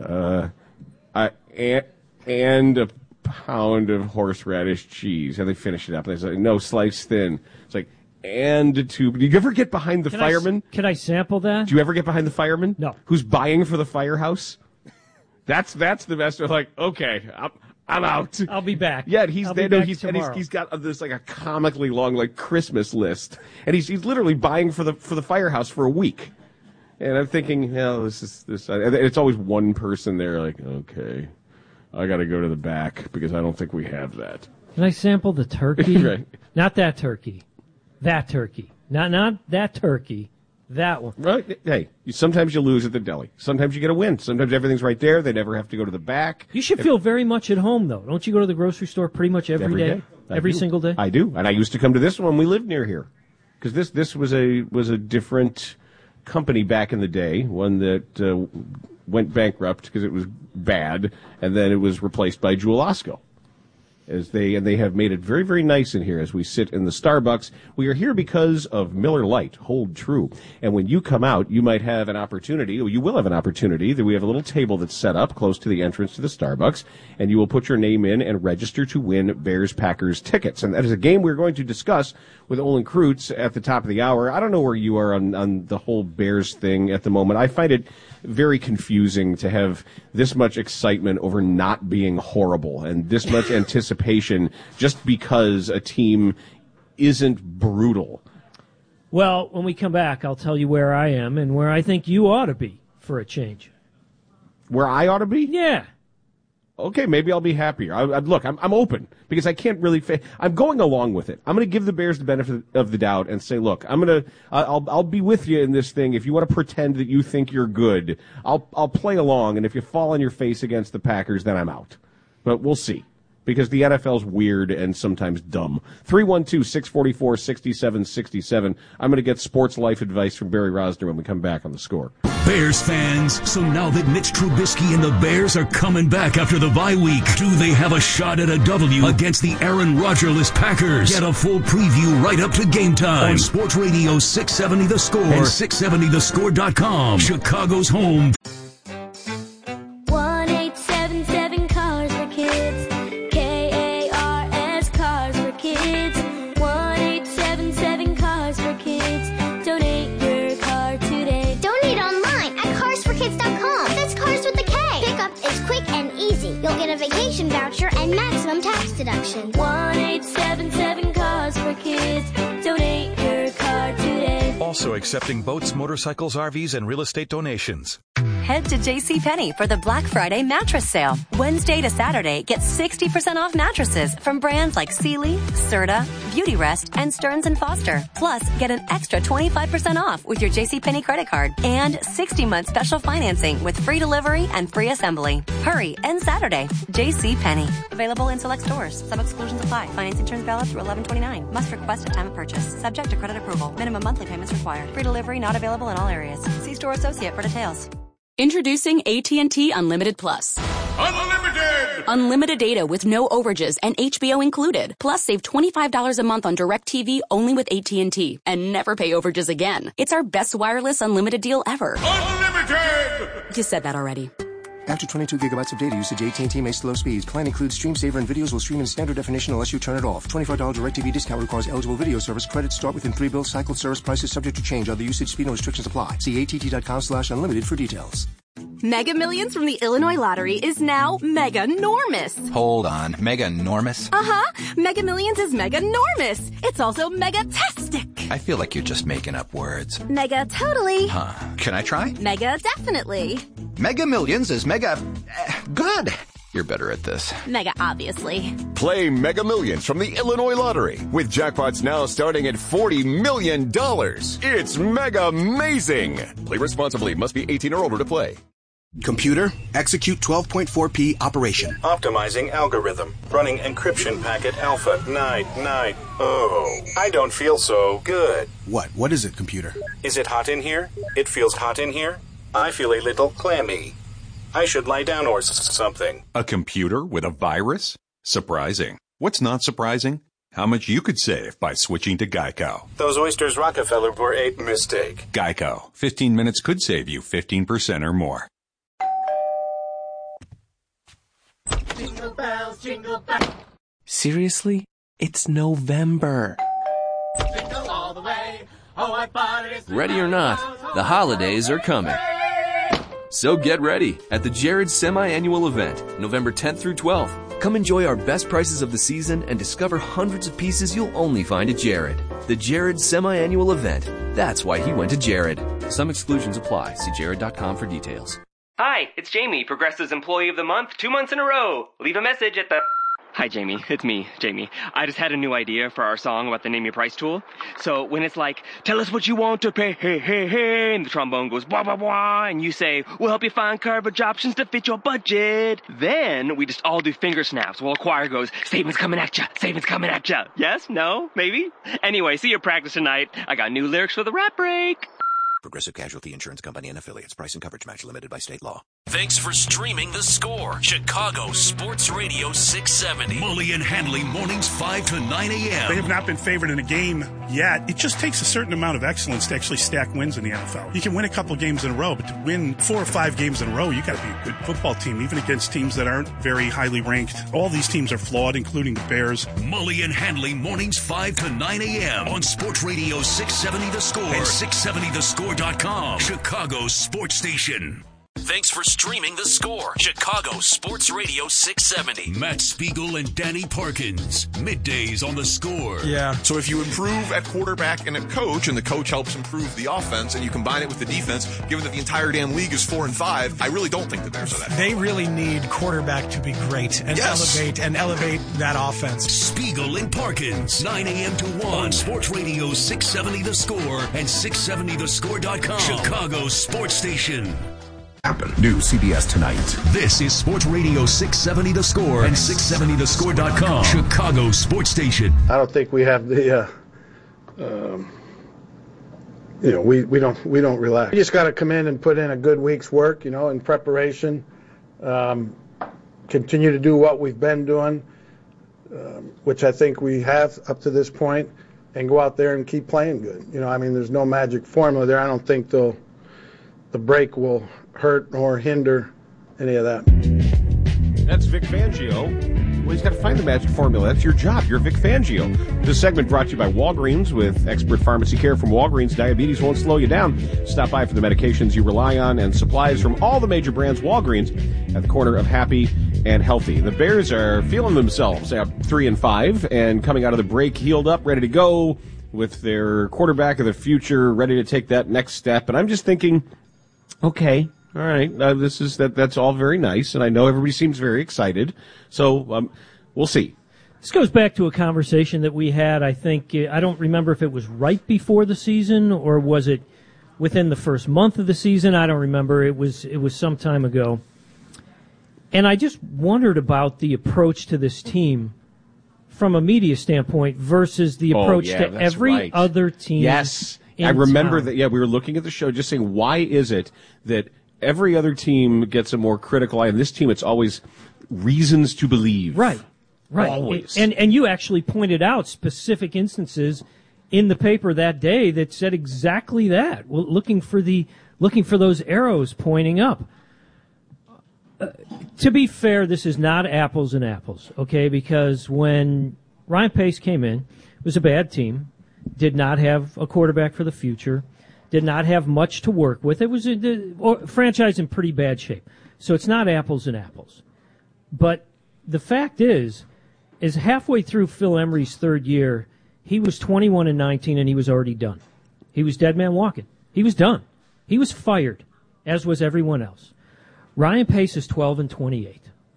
Speaker 14: and a pound of horseradish cheese, and they finish it up, and they say, no, slice thin. It's like, and two. Do you ever get behind the fireman?
Speaker 7: Can I sample that?
Speaker 14: Do you ever get behind the fireman?
Speaker 7: No.
Speaker 14: Who's buying for the firehouse? That's the best. They're like, okay, I'm out.
Speaker 7: I'll be back.
Speaker 14: Yeah, he's got this like a comically long like Christmas list, and he's literally buying for the firehouse for a week. And I'm thinking, this. And it's always one person there, like, okay, I got to go to the back because I don't think we have that.
Speaker 7: Can I sample the turkey?
Speaker 14: Right.
Speaker 7: Not that turkey. That turkey. Not that turkey. That one.
Speaker 14: Right. Hey, sometimes you lose at the deli. Sometimes you get a win. Sometimes everything's right there. They never have to go to the back.
Speaker 7: You should feel very much at home, though. Don't you go to the grocery store pretty much every day? Every single day?
Speaker 14: I do. And I used to come to this one when we lived near here. Because this was a different company back in the day, one that went bankrupt because it was bad, and then it was replaced by Jewel Osco. They have made it very, very nice in here as we sit in the Starbucks. We are here because of Miller Lite. Hold true. And when you come out, you might have an opportunity, or you will have an opportunity, that we have a little table that's set up close to the entrance to the Starbucks, and you will put your name in and register to win Bears-Packers tickets. And that is a game we're going to discuss with Olin Kreutz at the top of the hour. I don't know where you are on the whole Bears thing at the moment. I find it very confusing to have this much excitement over not being horrible and this much anticipation just because a team isn't brutal.
Speaker 7: Well, when we come back, I'll tell you where I am and where I think you ought to be for a change.
Speaker 14: Where I ought to be?
Speaker 7: Yeah.
Speaker 14: okay, maybe I'll be happier. Look, I'm open because I can't really. I'm going along with it. I'm going to give the Bears the benefit of the doubt and say, look, I'll be with you in this thing. If you want to pretend that you think you're good, I'll play along. And if you fall on your face against the Packers, then I'm out. But we'll see. Because the NFL's weird and sometimes dumb. 312-644-6767. I'm going to get sports life advice from Barry Rosner when we come back on The Score.
Speaker 8: Bears fans, so now that Mitch Trubisky and the Bears are coming back after the bye week, do they have a shot at a W against the Aaron Rodgers-less Packers? Get a full preview right up to game time on Sports Radio 670 The Score and 670thescore.com. Chicago's home.
Speaker 11: 1-877 Cars for Kids. KARS Cars for Kids. 1-877 Cars for Kids. Donate your car today.
Speaker 13: Donate online at carsforkids.com. That's cars with a K. Pickup is quick and easy. You'll get a vacation voucher and maximum tax deduction.
Speaker 11: 1-877 Cars for Kids. Donate your car today.
Speaker 16: Also accepting boats, motorcycles, RVs, and real estate donations.
Speaker 23: Head to JCPenney for the Black Friday mattress sale. Wednesday to Saturday, get 60% off mattresses from brands like Sealy, Serta, Beautyrest, and Stearns & Foster. Plus, get an extra 25% off with your JCPenney credit card and 60-month special financing with free delivery and free assembly. Hurry, end Saturday. JCPenney. Available in select stores. Some exclusions apply. Financing terms valid through 11/29. Must request at time of purchase. Subject to credit approval. Minimum monthly payments required. Free delivery not available in all areas. See store associate for details.
Speaker 17: Introducing AT&T Unlimited Plus.
Speaker 18: Unlimited!
Speaker 17: Unlimited data with no overages and HBO included. Plus, save $25 a month on DirecTV only with AT&T. And never pay overages again. It's our best wireless unlimited deal ever.
Speaker 18: Unlimited!
Speaker 17: You said that already.
Speaker 19: After 22 gigabytes of data usage, AT&T may slow speeds. Plan includes Stream Saver and videos will stream in standard definition unless you turn it off. $25 DirecTV discount requires eligible video service. Credits start within 3 bills. Cycle service prices subject to change. Other usage, speed, and restrictions apply. See att.com/unlimited for details.
Speaker 17: Mega Millions from the Illinois Lottery is now mega-normous.
Speaker 20: Hold on. Mega-normous?
Speaker 17: Uh-huh. Mega Millions is mega-normous. It's also mega-tastic.
Speaker 20: I feel like you're just making up words.
Speaker 17: Mega totally.
Speaker 20: Huh. Can I try?
Speaker 17: Mega definitely.
Speaker 20: Mega Millions is mega... good. You're better at this.
Speaker 17: Mega obviously.
Speaker 21: Play Mega Millions from the Illinois Lottery with jackpots now starting at $40 million. It's mega amazing. Play responsibly. Must be 18 or older to play.
Speaker 28: Computer, execute 12.4p operation.
Speaker 29: Optimizing algorithm. Running encryption packet alpha. Night. Oh, I don't feel so good.
Speaker 28: What is it, computer?
Speaker 29: Is it hot in here? It feels hot in here. I feel a little clammy. I should lie down or something.
Speaker 30: A computer with a virus? Surprising. What's not surprising? How much you could save by switching to Geico.
Speaker 29: Those oysters Rockefeller were a mistake.
Speaker 30: Geico. 15 minutes could save you 15% or more.
Speaker 18: Jingle bells, jingle bells.
Speaker 31: Seriously? It's November.
Speaker 18: Jingle all the way. Oh, what fun it is.
Speaker 22: Ready or not, the holidays are coming. So get ready at the Jared Semi-Annual Event, November 10th through 12th. Come enjoy our best prices of the season and discover hundreds of pieces you'll only find at Jared. The Jared Semi-Annual Event. That's why he went to Jared. Some exclusions apply. See jared.com for details.
Speaker 32: Hi, it's Jamie, Progressive's Employee of the Month, 2 months in a row. Leave a message at the... Hi, Jamie. It's me, Jamie. I just had a new idea for our song about the Name Your Price tool. So when it's like, tell us what you want to pay, hey, hey, hey, and the trombone goes, blah, blah, blah, and you say, we'll help you find coverage options to fit your budget. Then we just all do finger snaps while a choir goes, savings coming at ya, savings coming at ya. Yes? No? Maybe? Anyway, see your practice tonight. I got new lyrics for the rap break.
Speaker 28: Progressive Casualty Insurance Company and Affiliates. Price and coverage match limited by state law.
Speaker 8: Thanks for streaming The Score. Chicago Sports Radio 670. Mully and Handley mornings 5 to 9 a.m.
Speaker 25: They have not been favored in a game yet. It just takes a certain amount of excellence to actually stack wins in the NFL. You can win a couple games in a row, but to win 4 or 5 games in a row, you got to be a good football team, even against teams that aren't very highly ranked. All these teams are flawed, including the Bears.
Speaker 8: Mully and Handley mornings 5 to 9 a.m. on Sports Radio 670 The Score and 670thescore.com. Chicago's sports station. Thanks for streaming The Score, Chicago Sports Radio 670. Matt Spiegel and Danny Parkins, middays on The Score.
Speaker 1: Yeah. So if you improve at quarterback and at coach, and the coach helps improve the offense, and you combine it with the defense, given that the entire damn league is 4-5, I really don't think the Bears are that.
Speaker 2: They really need quarterback to be great and elevate that offense.
Speaker 8: Spiegel and Parkins, 9 a.m. to 1 on Sports Radio 670 The Score and 670thescore.com. Chicago Sports Station.
Speaker 3: New CBS Tonight.
Speaker 8: This is Sports Radio 670 The Score and 670thescore.com. Chicago Sports Station.
Speaker 4: I don't think we have the, we don't relax. We just got to come in and put in a good week's work, in preparation. Continue to do what we've been doing, which I think we have up to this point, and go out there and keep playing good. There's no magic formula there. I don't think the break will hurt or hinder any of that.
Speaker 14: That's Vic Fangio. Well, he's got to find the magic formula. That's your job. You're Vic Fangio. This segment brought to you by Walgreens. With expert pharmacy care from Walgreens, diabetes won't slow you down. Stop by for the medications you rely on and supplies from all the major brands. Walgreens at the corner of happy and healthy. The Bears are feeling themselves. They have 3-5 and coming out of the break healed up, ready to go with their quarterback of the future, ready to take that next step. And I'm just thinking, okay, all right, that's all very nice, and I know everybody seems very excited, so we'll see.
Speaker 7: This goes back to a conversation that we had, I think, I don't remember if it was right before the season, or was it within the first month of the season, I don't remember, it was some time ago. And I just wondered about the approach to this team from a media standpoint versus the approach to every other team.
Speaker 14: Yes, I remember
Speaker 7: town.
Speaker 14: that. Yeah, we were looking at the show just saying, why is it that every other team gets a more critical eye, and this team, it's always reasons to believe.
Speaker 7: Right.
Speaker 14: Always.
Speaker 7: And you actually pointed out specific instances in the paper that day that said exactly that. Well, looking for those arrows pointing up. To be fair, this is not apples and apples, okay? Because when Ryan Pace came in, it was a bad team, did not have a quarterback for the future, did not have much to work with. It was a franchise in pretty bad shape. So it's not apples and apples. But the fact is halfway through Phil Emery's third year, he was 21-19 and he was already done. He was dead man walking. He was done. He was fired, as was everyone else. Ryan Pace is 12-28.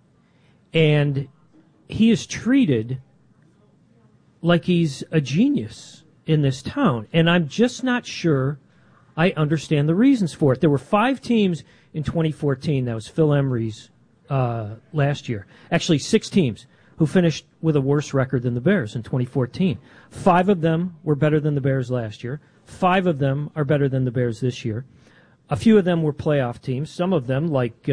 Speaker 7: And he is treated like he's a genius in this town. And I'm just not sure I understand the reasons for it. There were 5 teams in 2014. That was Phil Emery's last year. Actually, 6 teams who finished with a worse record than the Bears in 2014. 5 of them were better than the Bears last year. 5 of them are better than the Bears this year. A few of them were playoff teams. Some of them, like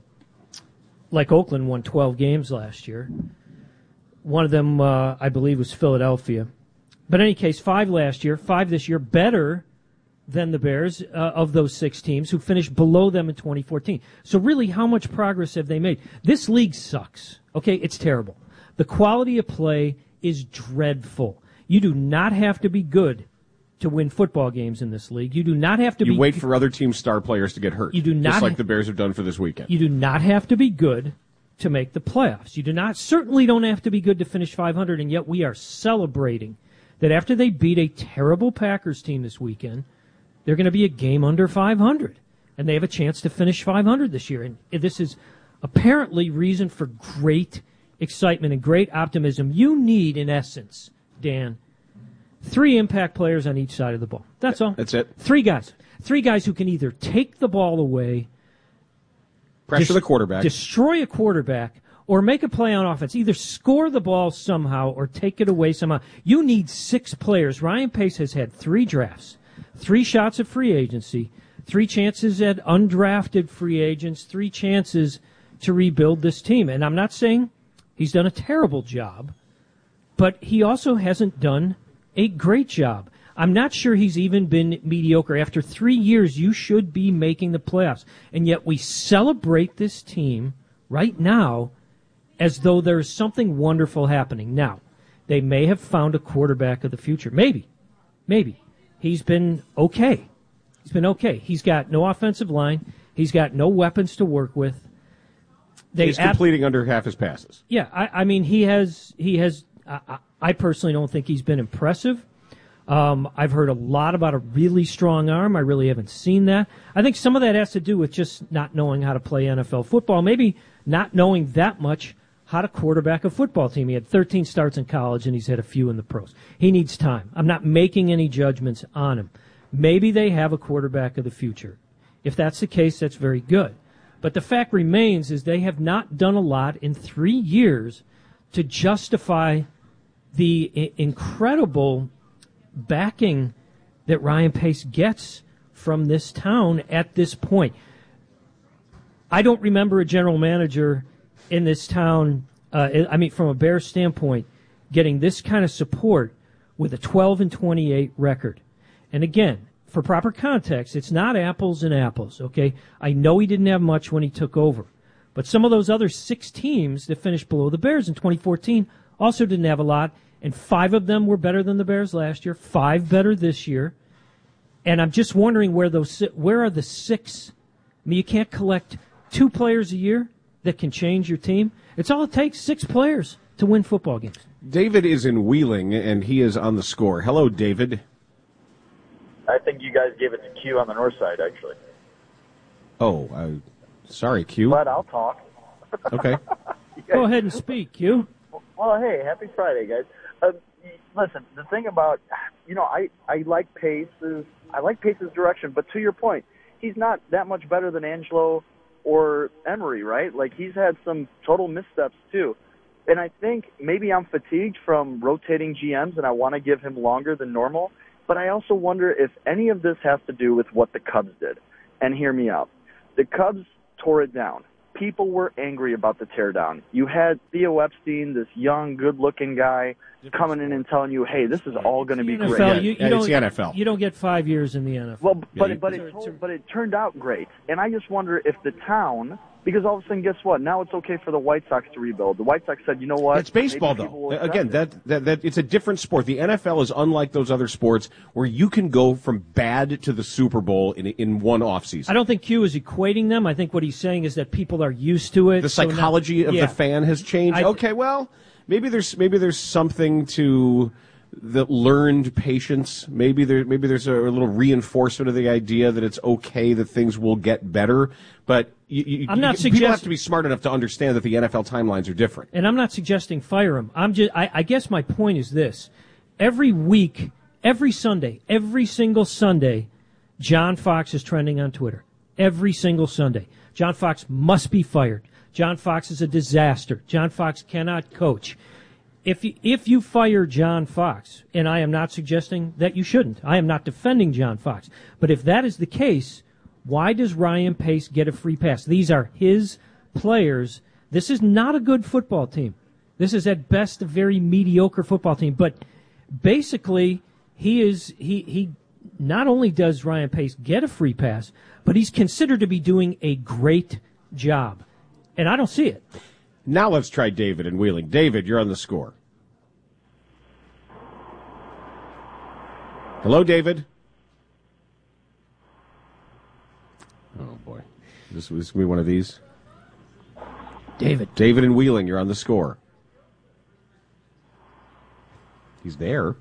Speaker 7: Oakland, won 12 games last year. One of them, I believe, was Philadelphia. But in any case, 5 last year, 5 this year, better than the Bears of those 6 teams who finished below them in 2014. So really, how much progress have they made? This league sucks. Okay, it's terrible. The quality of play is dreadful. You do not have to be good to win football games in this league. You do not have to be...
Speaker 14: You wait for other teams' star players to get hurt.
Speaker 7: You do not
Speaker 14: just like the Bears have done for this weekend.
Speaker 7: You do not have to be good to make the playoffs. You certainly don't have to be good to finish 500, and yet we are celebrating that after they beat a terrible Packers team this weekend, they're going to be a game under 500, and they have a chance to finish 500 this year. And this is apparently reason for great excitement and great optimism. You need, in essence, Dan, 3 impact players on each side of the ball. That's all.
Speaker 14: That's it.
Speaker 7: 3 guys. 3 guys who can either take the ball away,
Speaker 14: pressure the quarterback,
Speaker 7: destroy a quarterback, or make a play on offense. Either score the ball somehow or take it away somehow. You need 6 players. Ryan Pace has had 3 drafts, 3 shots at free agency, 3 chances at undrafted free agents, 3 chances to rebuild this team. And I'm not saying he's done a terrible job, but he also hasn't done a great job. I'm not sure he's even been mediocre. After 3 years, you should be making the playoffs. And yet we celebrate this team right now as though there's something wonderful happening. Now, they may have found a quarterback of the future. Maybe. He's been okay. He's got no offensive line. He's got no weapons to work with.
Speaker 14: He's completing under half his passes.
Speaker 7: Yeah, I mean, he has. I personally don't think he's been impressive. I've heard a lot about a really strong arm. I really haven't seen that. I think some of that has to do with just not knowing how to play NFL football, maybe not knowing that much how to quarterback a football team. He had 13 starts in college, and he's had a few in the pros. He needs time. I'm not making any judgments on him. Maybe they have a quarterback of the future. If that's the case, that's very good. But the fact remains is they have not done a lot in 3 years to justify the incredible backing that Ryan Pace gets from this town at this point. I don't remember a general manager in this town, from a Bears standpoint, getting this kind of support with a 12-28 record. And again, for proper context, it's not apples and apples, okay? I know he didn't have much when he took over. But some of those other 6 teams that finished below the Bears in 2014 also didn't have a lot, and 5 of them were better than the Bears last year, 5 better this year. And I'm just wondering where are the 6? I mean, you can't collect 2 players a year that can change your team. It's all it takes, 6 players to win football games.
Speaker 14: David is in Wheeling, and he is on the score. Hello, David.
Speaker 5: I think you guys gave it to Q on the north side, actually.
Speaker 14: Oh, sorry, Q.
Speaker 5: But I'll talk.
Speaker 14: Okay.
Speaker 7: Go ahead and speak, Q.
Speaker 5: Well, hey, happy Friday, guys. Listen, the thing about, I like Pace's direction, but to your point, he's not that much better than Angelo or Emery, right? Like, he's had some total missteps, too. And I think maybe I'm fatigued from rotating GMs, and I want to give him longer than normal. But I also wonder if any of this has to do with what the Cubs did. And hear me out. The Cubs tore it down. People were angry about the teardown. You had Theo Epstein, this young, good-looking guy, coming in and telling you, hey, this is all going to be
Speaker 7: NFL,
Speaker 5: great.
Speaker 14: It's the NFL.
Speaker 7: You don't get 5 years in the NFL.
Speaker 5: Well, but it turned out great. And I just wonder if the town, because all of a sudden, guess what? Now it's okay for the White Sox to rebuild. The White Sox said, you know what?
Speaker 14: It's baseball, though. Again, that it's a different sport. The NFL is unlike those other sports where you can go from bad to the Super Bowl in one offseason.
Speaker 7: I don't think Q is equating them. I think what he's saying is that people are used to it.
Speaker 14: The psychology of the fan has changed. Okay, well, maybe there's something to the learned patience. Maybe there's a little reinforcement of the idea that it's okay that things will get better. But
Speaker 7: I'm not
Speaker 14: people have to be smart enough to understand that the NFL timelines are different.
Speaker 7: And I'm not suggesting fire him. I guess my point is this: every week, every Sunday, every single Sunday, John Fox is trending on Twitter. Every single Sunday, John Fox must be fired. John Fox is a disaster. John Fox cannot coach. If you fire John Fox, and I am not suggesting that you shouldn't, I am not defending John Fox, but if that is the case, why does Ryan Pace get a free pass? These are his players. This is not a good football team. This is at best a very mediocre football team. But basically, he not only does Ryan Pace get a free pass, but he's considered to be doing a great job. And I don't see it.
Speaker 14: Now let's try David in Wheeling. David, you're on the score. Hello, David. Oh, boy. This going to be one of these. David in Wheeling, you're on the score. He's there.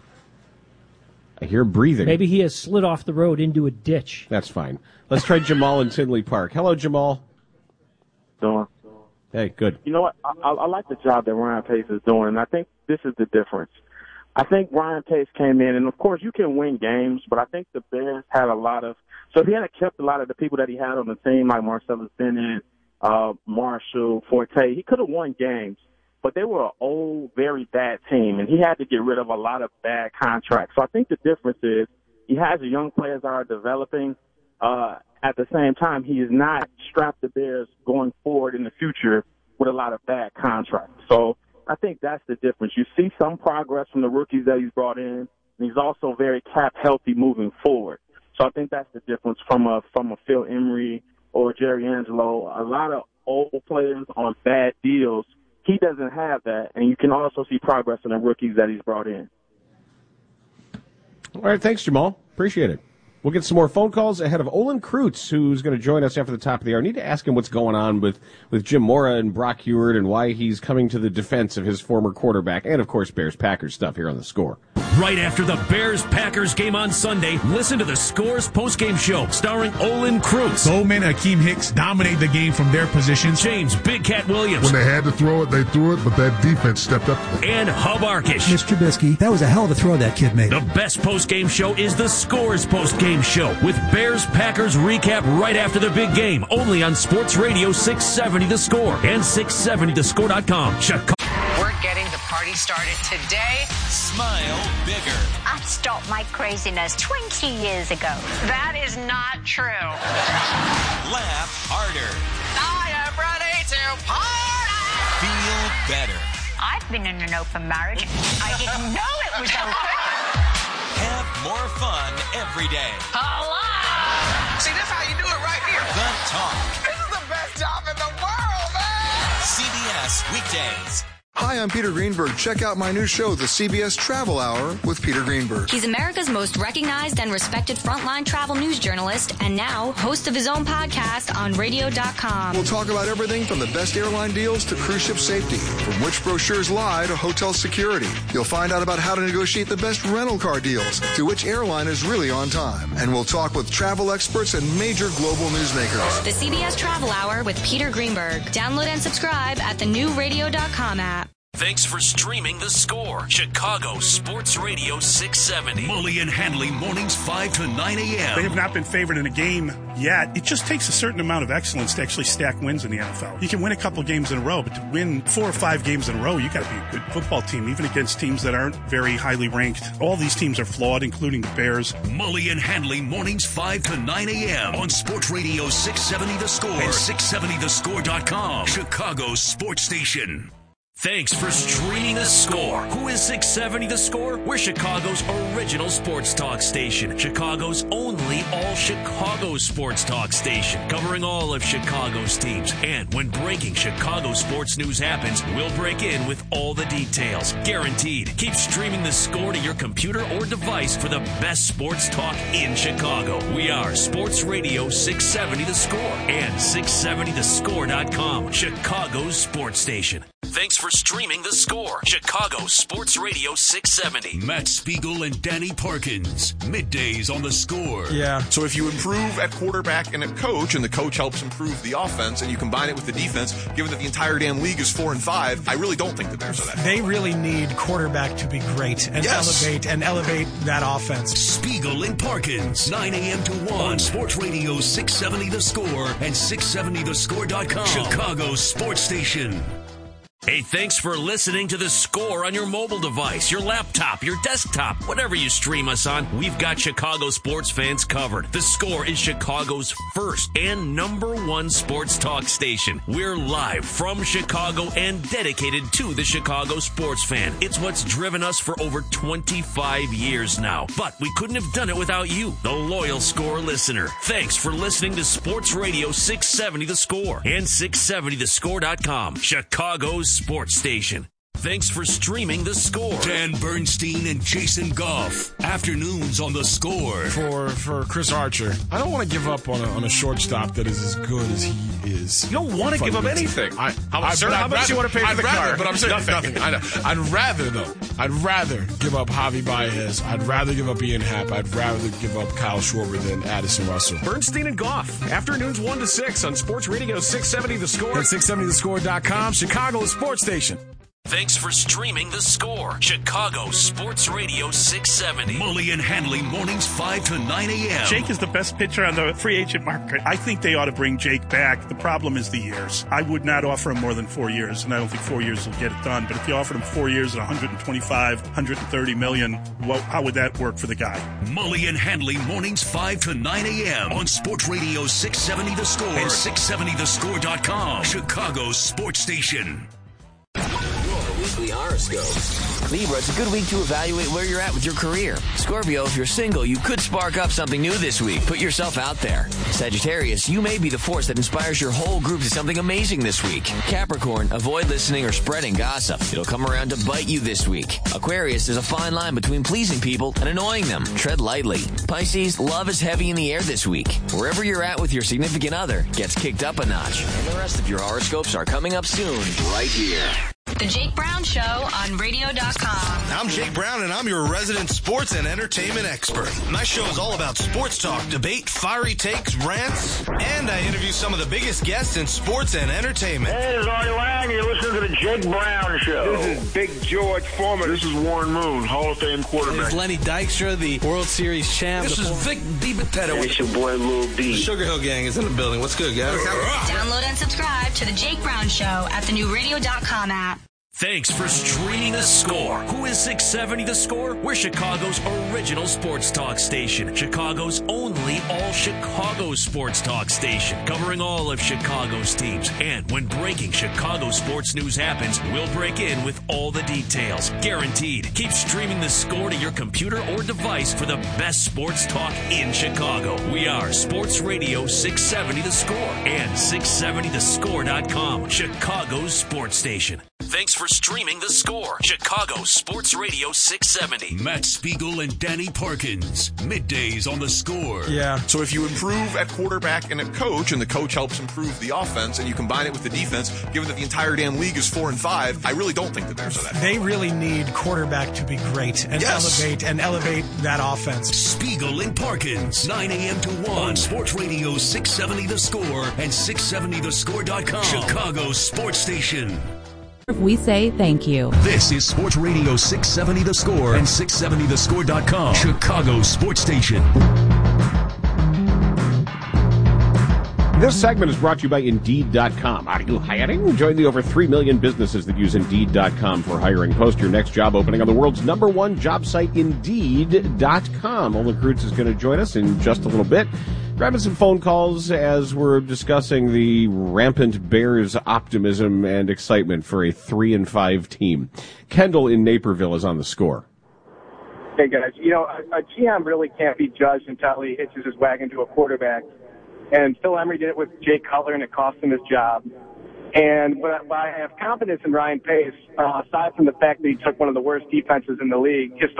Speaker 14: I hear breathing.
Speaker 7: Maybe he has slid off the road into a ditch.
Speaker 14: That's fine. Let's try Jamal in Tinley Park. Hello, Jamal.
Speaker 6: Doing.
Speaker 14: Hey, good.
Speaker 6: You know what? I like the job that Ryan Pace is doing, and I think this is the difference. I think Ryan Pace came in, and of course you can win games, but I think the Bears had a lot of – so if he had kept a lot of the people that he had on the team, like Marcellus Bennett, Marshall, Forte, he could have won games. But they were an old, very bad team, and he had to get rid of a lot of bad contracts. So I think the difference is he has the young players that are developing. At the same time, he is not strapped the Bears going forward in the future with a lot of bad contracts. So I think that's the difference. You see some progress from the rookies that he's brought in, and he's also very cap healthy moving forward. So I think that's the difference from a Phil Emery or Jerry Angelo. A lot of old players on bad deals. He doesn't have that, and you can also see progress in the rookies that he's brought in.
Speaker 14: All right, thanks, Jamal. Appreciate it. We'll get some more phone calls ahead of Olin Kreutz, who's going to join us after the top of the hour. I need to ask him what's going on with Jim Mora and Brock Huard and why he's coming to the defense of his former quarterback and, of course, Bears-Packers stuff here on The Score.
Speaker 8: Right after the Bears-Packers game on Sunday, listen to The Score's postgame show starring Olin Kreutz.
Speaker 9: Goldman and Akeem Hicks dominate the game from their positions.
Speaker 8: James Big Cat Williams.
Speaker 10: When they had to throw it, they threw it, but that defense stepped up to it.
Speaker 8: And Hub Arkish.
Speaker 11: Mr. Trubisky, that was a hell of a throw that kid made.
Speaker 8: The best postgame show is The Score's postgame show with Bears-Packers recap right after the big game, only on Sports Radio 670 The Score and 670thescore.com. Chicago.
Speaker 12: We're getting the party started today.
Speaker 13: Smile bigger.
Speaker 15: I stopped my craziness 20 years ago.
Speaker 12: That is not true.
Speaker 13: Laugh harder.
Speaker 12: I am ready to party.
Speaker 13: Feel better.
Speaker 15: I've been in an open marriage. I didn't know it was open.
Speaker 13: Have more fun every day.
Speaker 12: Hello! See, this is how you do it right here.
Speaker 13: The Talk.
Speaker 12: This is the best job in the world, man!
Speaker 13: CBS Weekdays.
Speaker 16: Hi, I'm Peter Greenberg. Check out my new show, The CBS Travel Hour with Peter Greenberg.
Speaker 19: He's America's most recognized and respected frontline travel news journalist and now host of his own podcast on radio.com.
Speaker 16: We'll talk about everything from the best airline deals to cruise ship safety, from which brochures lie to hotel security. You'll find out about how to negotiate the best rental car deals to which airline is really on time. And we'll talk with travel experts and major global newsmakers.
Speaker 19: The CBS Travel Hour with Peter Greenberg. Download and subscribe at the new radio.com app.
Speaker 8: Thanks for streaming The Score. Chicago Sports Radio 670. Mully and Hanley mornings 5 to 9 a.m.
Speaker 25: They have not been favored in a game yet. It just takes a certain amount of excellence to actually stack wins in the NFL. You can win a couple games in a row, but to win 4 or 5 games in a row, you got to be a good football team, even against teams that aren't very highly ranked. All these teams are flawed, including the Bears.
Speaker 8: Mully and Hanley mornings 5 to 9 a.m. on Sports Radio 670 The Score and 670thescore.com. Chicago's sports station. Thanks for streaming The Score. Who is 670 The Score? We're Chicago's original sports talk station. Chicago's only all-Chicago sports talk station. Covering all of Chicago's teams. And when breaking Chicago sports news happens, we'll break in with all the details. Guaranteed. Keep streaming The Score to your computer or device for the best sports talk in Chicago. We are Sports Radio 670 The Score and 670thescore.com. Chicago's sports station. Thanks for streaming The Score. Chicago Sports Radio 670. Matt Spiegel and Danny Parkins. Middays on The Score.
Speaker 1: Yeah. So if you improve at quarterback and at coach, and the coach helps improve the offense, and you combine it with the defense, given that the entire damn league is 4-5, I really don't think the Bears are that.
Speaker 2: They really need quarterback to be great and elevate that offense.
Speaker 8: Spiegel and Parkins. 9 a.m. to 1 on Sports Radio 670 The Score and 670thescore.com. Chicago's sports station. Hey, thanks for listening to The Score on your mobile device, your laptop, your desktop, whatever you stream us on. We've got Chicago sports fans covered. The Score is Chicago's first and #1 sports talk station. We're live from Chicago and dedicated to the Chicago sports fan. It's what's driven us for over 25 years now. But we couldn't have done it without you, the loyal Score listener. Thanks for listening to Sports Radio 670 The Score and 670thescore.com. Chicago's sports station. Thanks for streaming The Score. Dan Bernstein and Jason Goff. Afternoons on The Score.
Speaker 9: For Chris Archer, I don't want to give up on a shortstop that is as good as he is.
Speaker 1: You don't want to give up anything. How much do you want to pay for the car?
Speaker 9: But I'm saying nothing. I know. I'd rather give up Javi Baez. I'd rather give up Ian Happ. I'd rather give up Kyle Schwarber than Addison Russell.
Speaker 1: Bernstein and Goff. Afternoons 1 to 6 on Sports Radio 670 The Score.
Speaker 9: And 670thescore.com. Chicago's sports station.
Speaker 8: Thanks for streaming The Score. Chicago Sports Radio 670. Mully and Hanley mornings 5 to 9 a.m.
Speaker 25: Jake is the best pitcher on the free agent market. I think they ought to bring Jake back. The problem is the years. I would not offer him more than 4 years, and I don't think 4 years will get it done. But if you offered him 4 years at $125, $130 million, how would that work for the guy?
Speaker 8: Mully and Hanley mornings 5 to 9 a.m. on Sports Radio 670 The Score and 670thescore.com. Chicago's sports station.
Speaker 22: Weekly horoscope
Speaker 17: Libra, it's a good week to evaluate where you're at with your career. Scorpio, if you're single, you could spark up something new this week. Put yourself out there. Sagittarius, you may be the force that inspires your whole group to something amazing this week. Capricorn, avoid listening or spreading gossip. It'll come around to bite you this week. Aquarius, there's a fine line between pleasing people and annoying them. Tread lightly. Pisces, love is heavy in the air this week. Wherever you're at with your significant other gets kicked up a notch. And the rest of your horoscopes are coming up soon, right here.
Speaker 19: The Jake Brown Show on radio.com.
Speaker 18: I'm Jake Brown, and I'm your resident sports and entertainment expert. My show is all about sports talk, debate, fiery takes, rants, and I interview some of the biggest guests in sports and entertainment.
Speaker 20: Hey, this is Artie Lang. You're listening to the Jake Brown Show.
Speaker 18: This is Big George Foreman.
Speaker 20: This is Warren Moon, Hall of Fame quarterback.
Speaker 21: This is Lenny Dykstra, the World Series champ.
Speaker 18: This is Vic DiBattista.
Speaker 20: Hey, it's your boy Lil B.
Speaker 18: The Sugar Hill Gang is in the building. What's good, guys?
Speaker 19: Download and subscribe to the Jake Brown Show at the new radio.com app.
Speaker 8: Thanks for streaming The Score. Who is 670 The Score? We're Chicago's original sports talk station. Chicago's only all-Chicago sports talk station. Covering all of Chicago's teams. And when breaking Chicago sports news happens, we'll break in with all the details. Guaranteed. Keep streaming The Score to your computer or device for the best sports talk in Chicago. We are Sports Radio 670 The Score and 670thescore.com. Chicago's sports station. Thanks for streaming The Score. Chicago Sports Radio 670. Matt Spiegel and Danny Parkins. Middays on The Score.
Speaker 2: Yeah.
Speaker 1: So if you improve at quarterback and at coach, and the coach helps improve the offense, and you combine it with the defense, given that the entire damn league is 4-5, I really don't think that there's that.
Speaker 2: They really need quarterback to be great and elevate that offense.
Speaker 8: Spiegel and Parkins. 9 a.m. to 1 on Sports Radio 670 The Score and 670thescore.com. Chicago Sports Station.
Speaker 23: We say thank you.
Speaker 8: This is Sports Radio 670 The Score and 670thescore.com. Chicago Sports Station.
Speaker 14: This segment is brought to you by Indeed.com. Are you hiring? Join the over 3 million businesses that use Indeed.com for hiring. Post your next job opening on the world's #1 job site, Indeed.com. Olin Kreutz is going to join us in just a little bit. Grabbing some phone calls as we're discussing the rampant Bears optimism and excitement for a 3-5 team. Kendall in Naperville is on The Score.
Speaker 6: Hey, guys. You know, a GM really can't be judged until he hitches his wagon to a quarterback. And Phil Emery did it with Jay Cutler, and it cost him his job. But I have confidence in Ryan Pace, aside from the fact that he took one of the worst defenses in the league,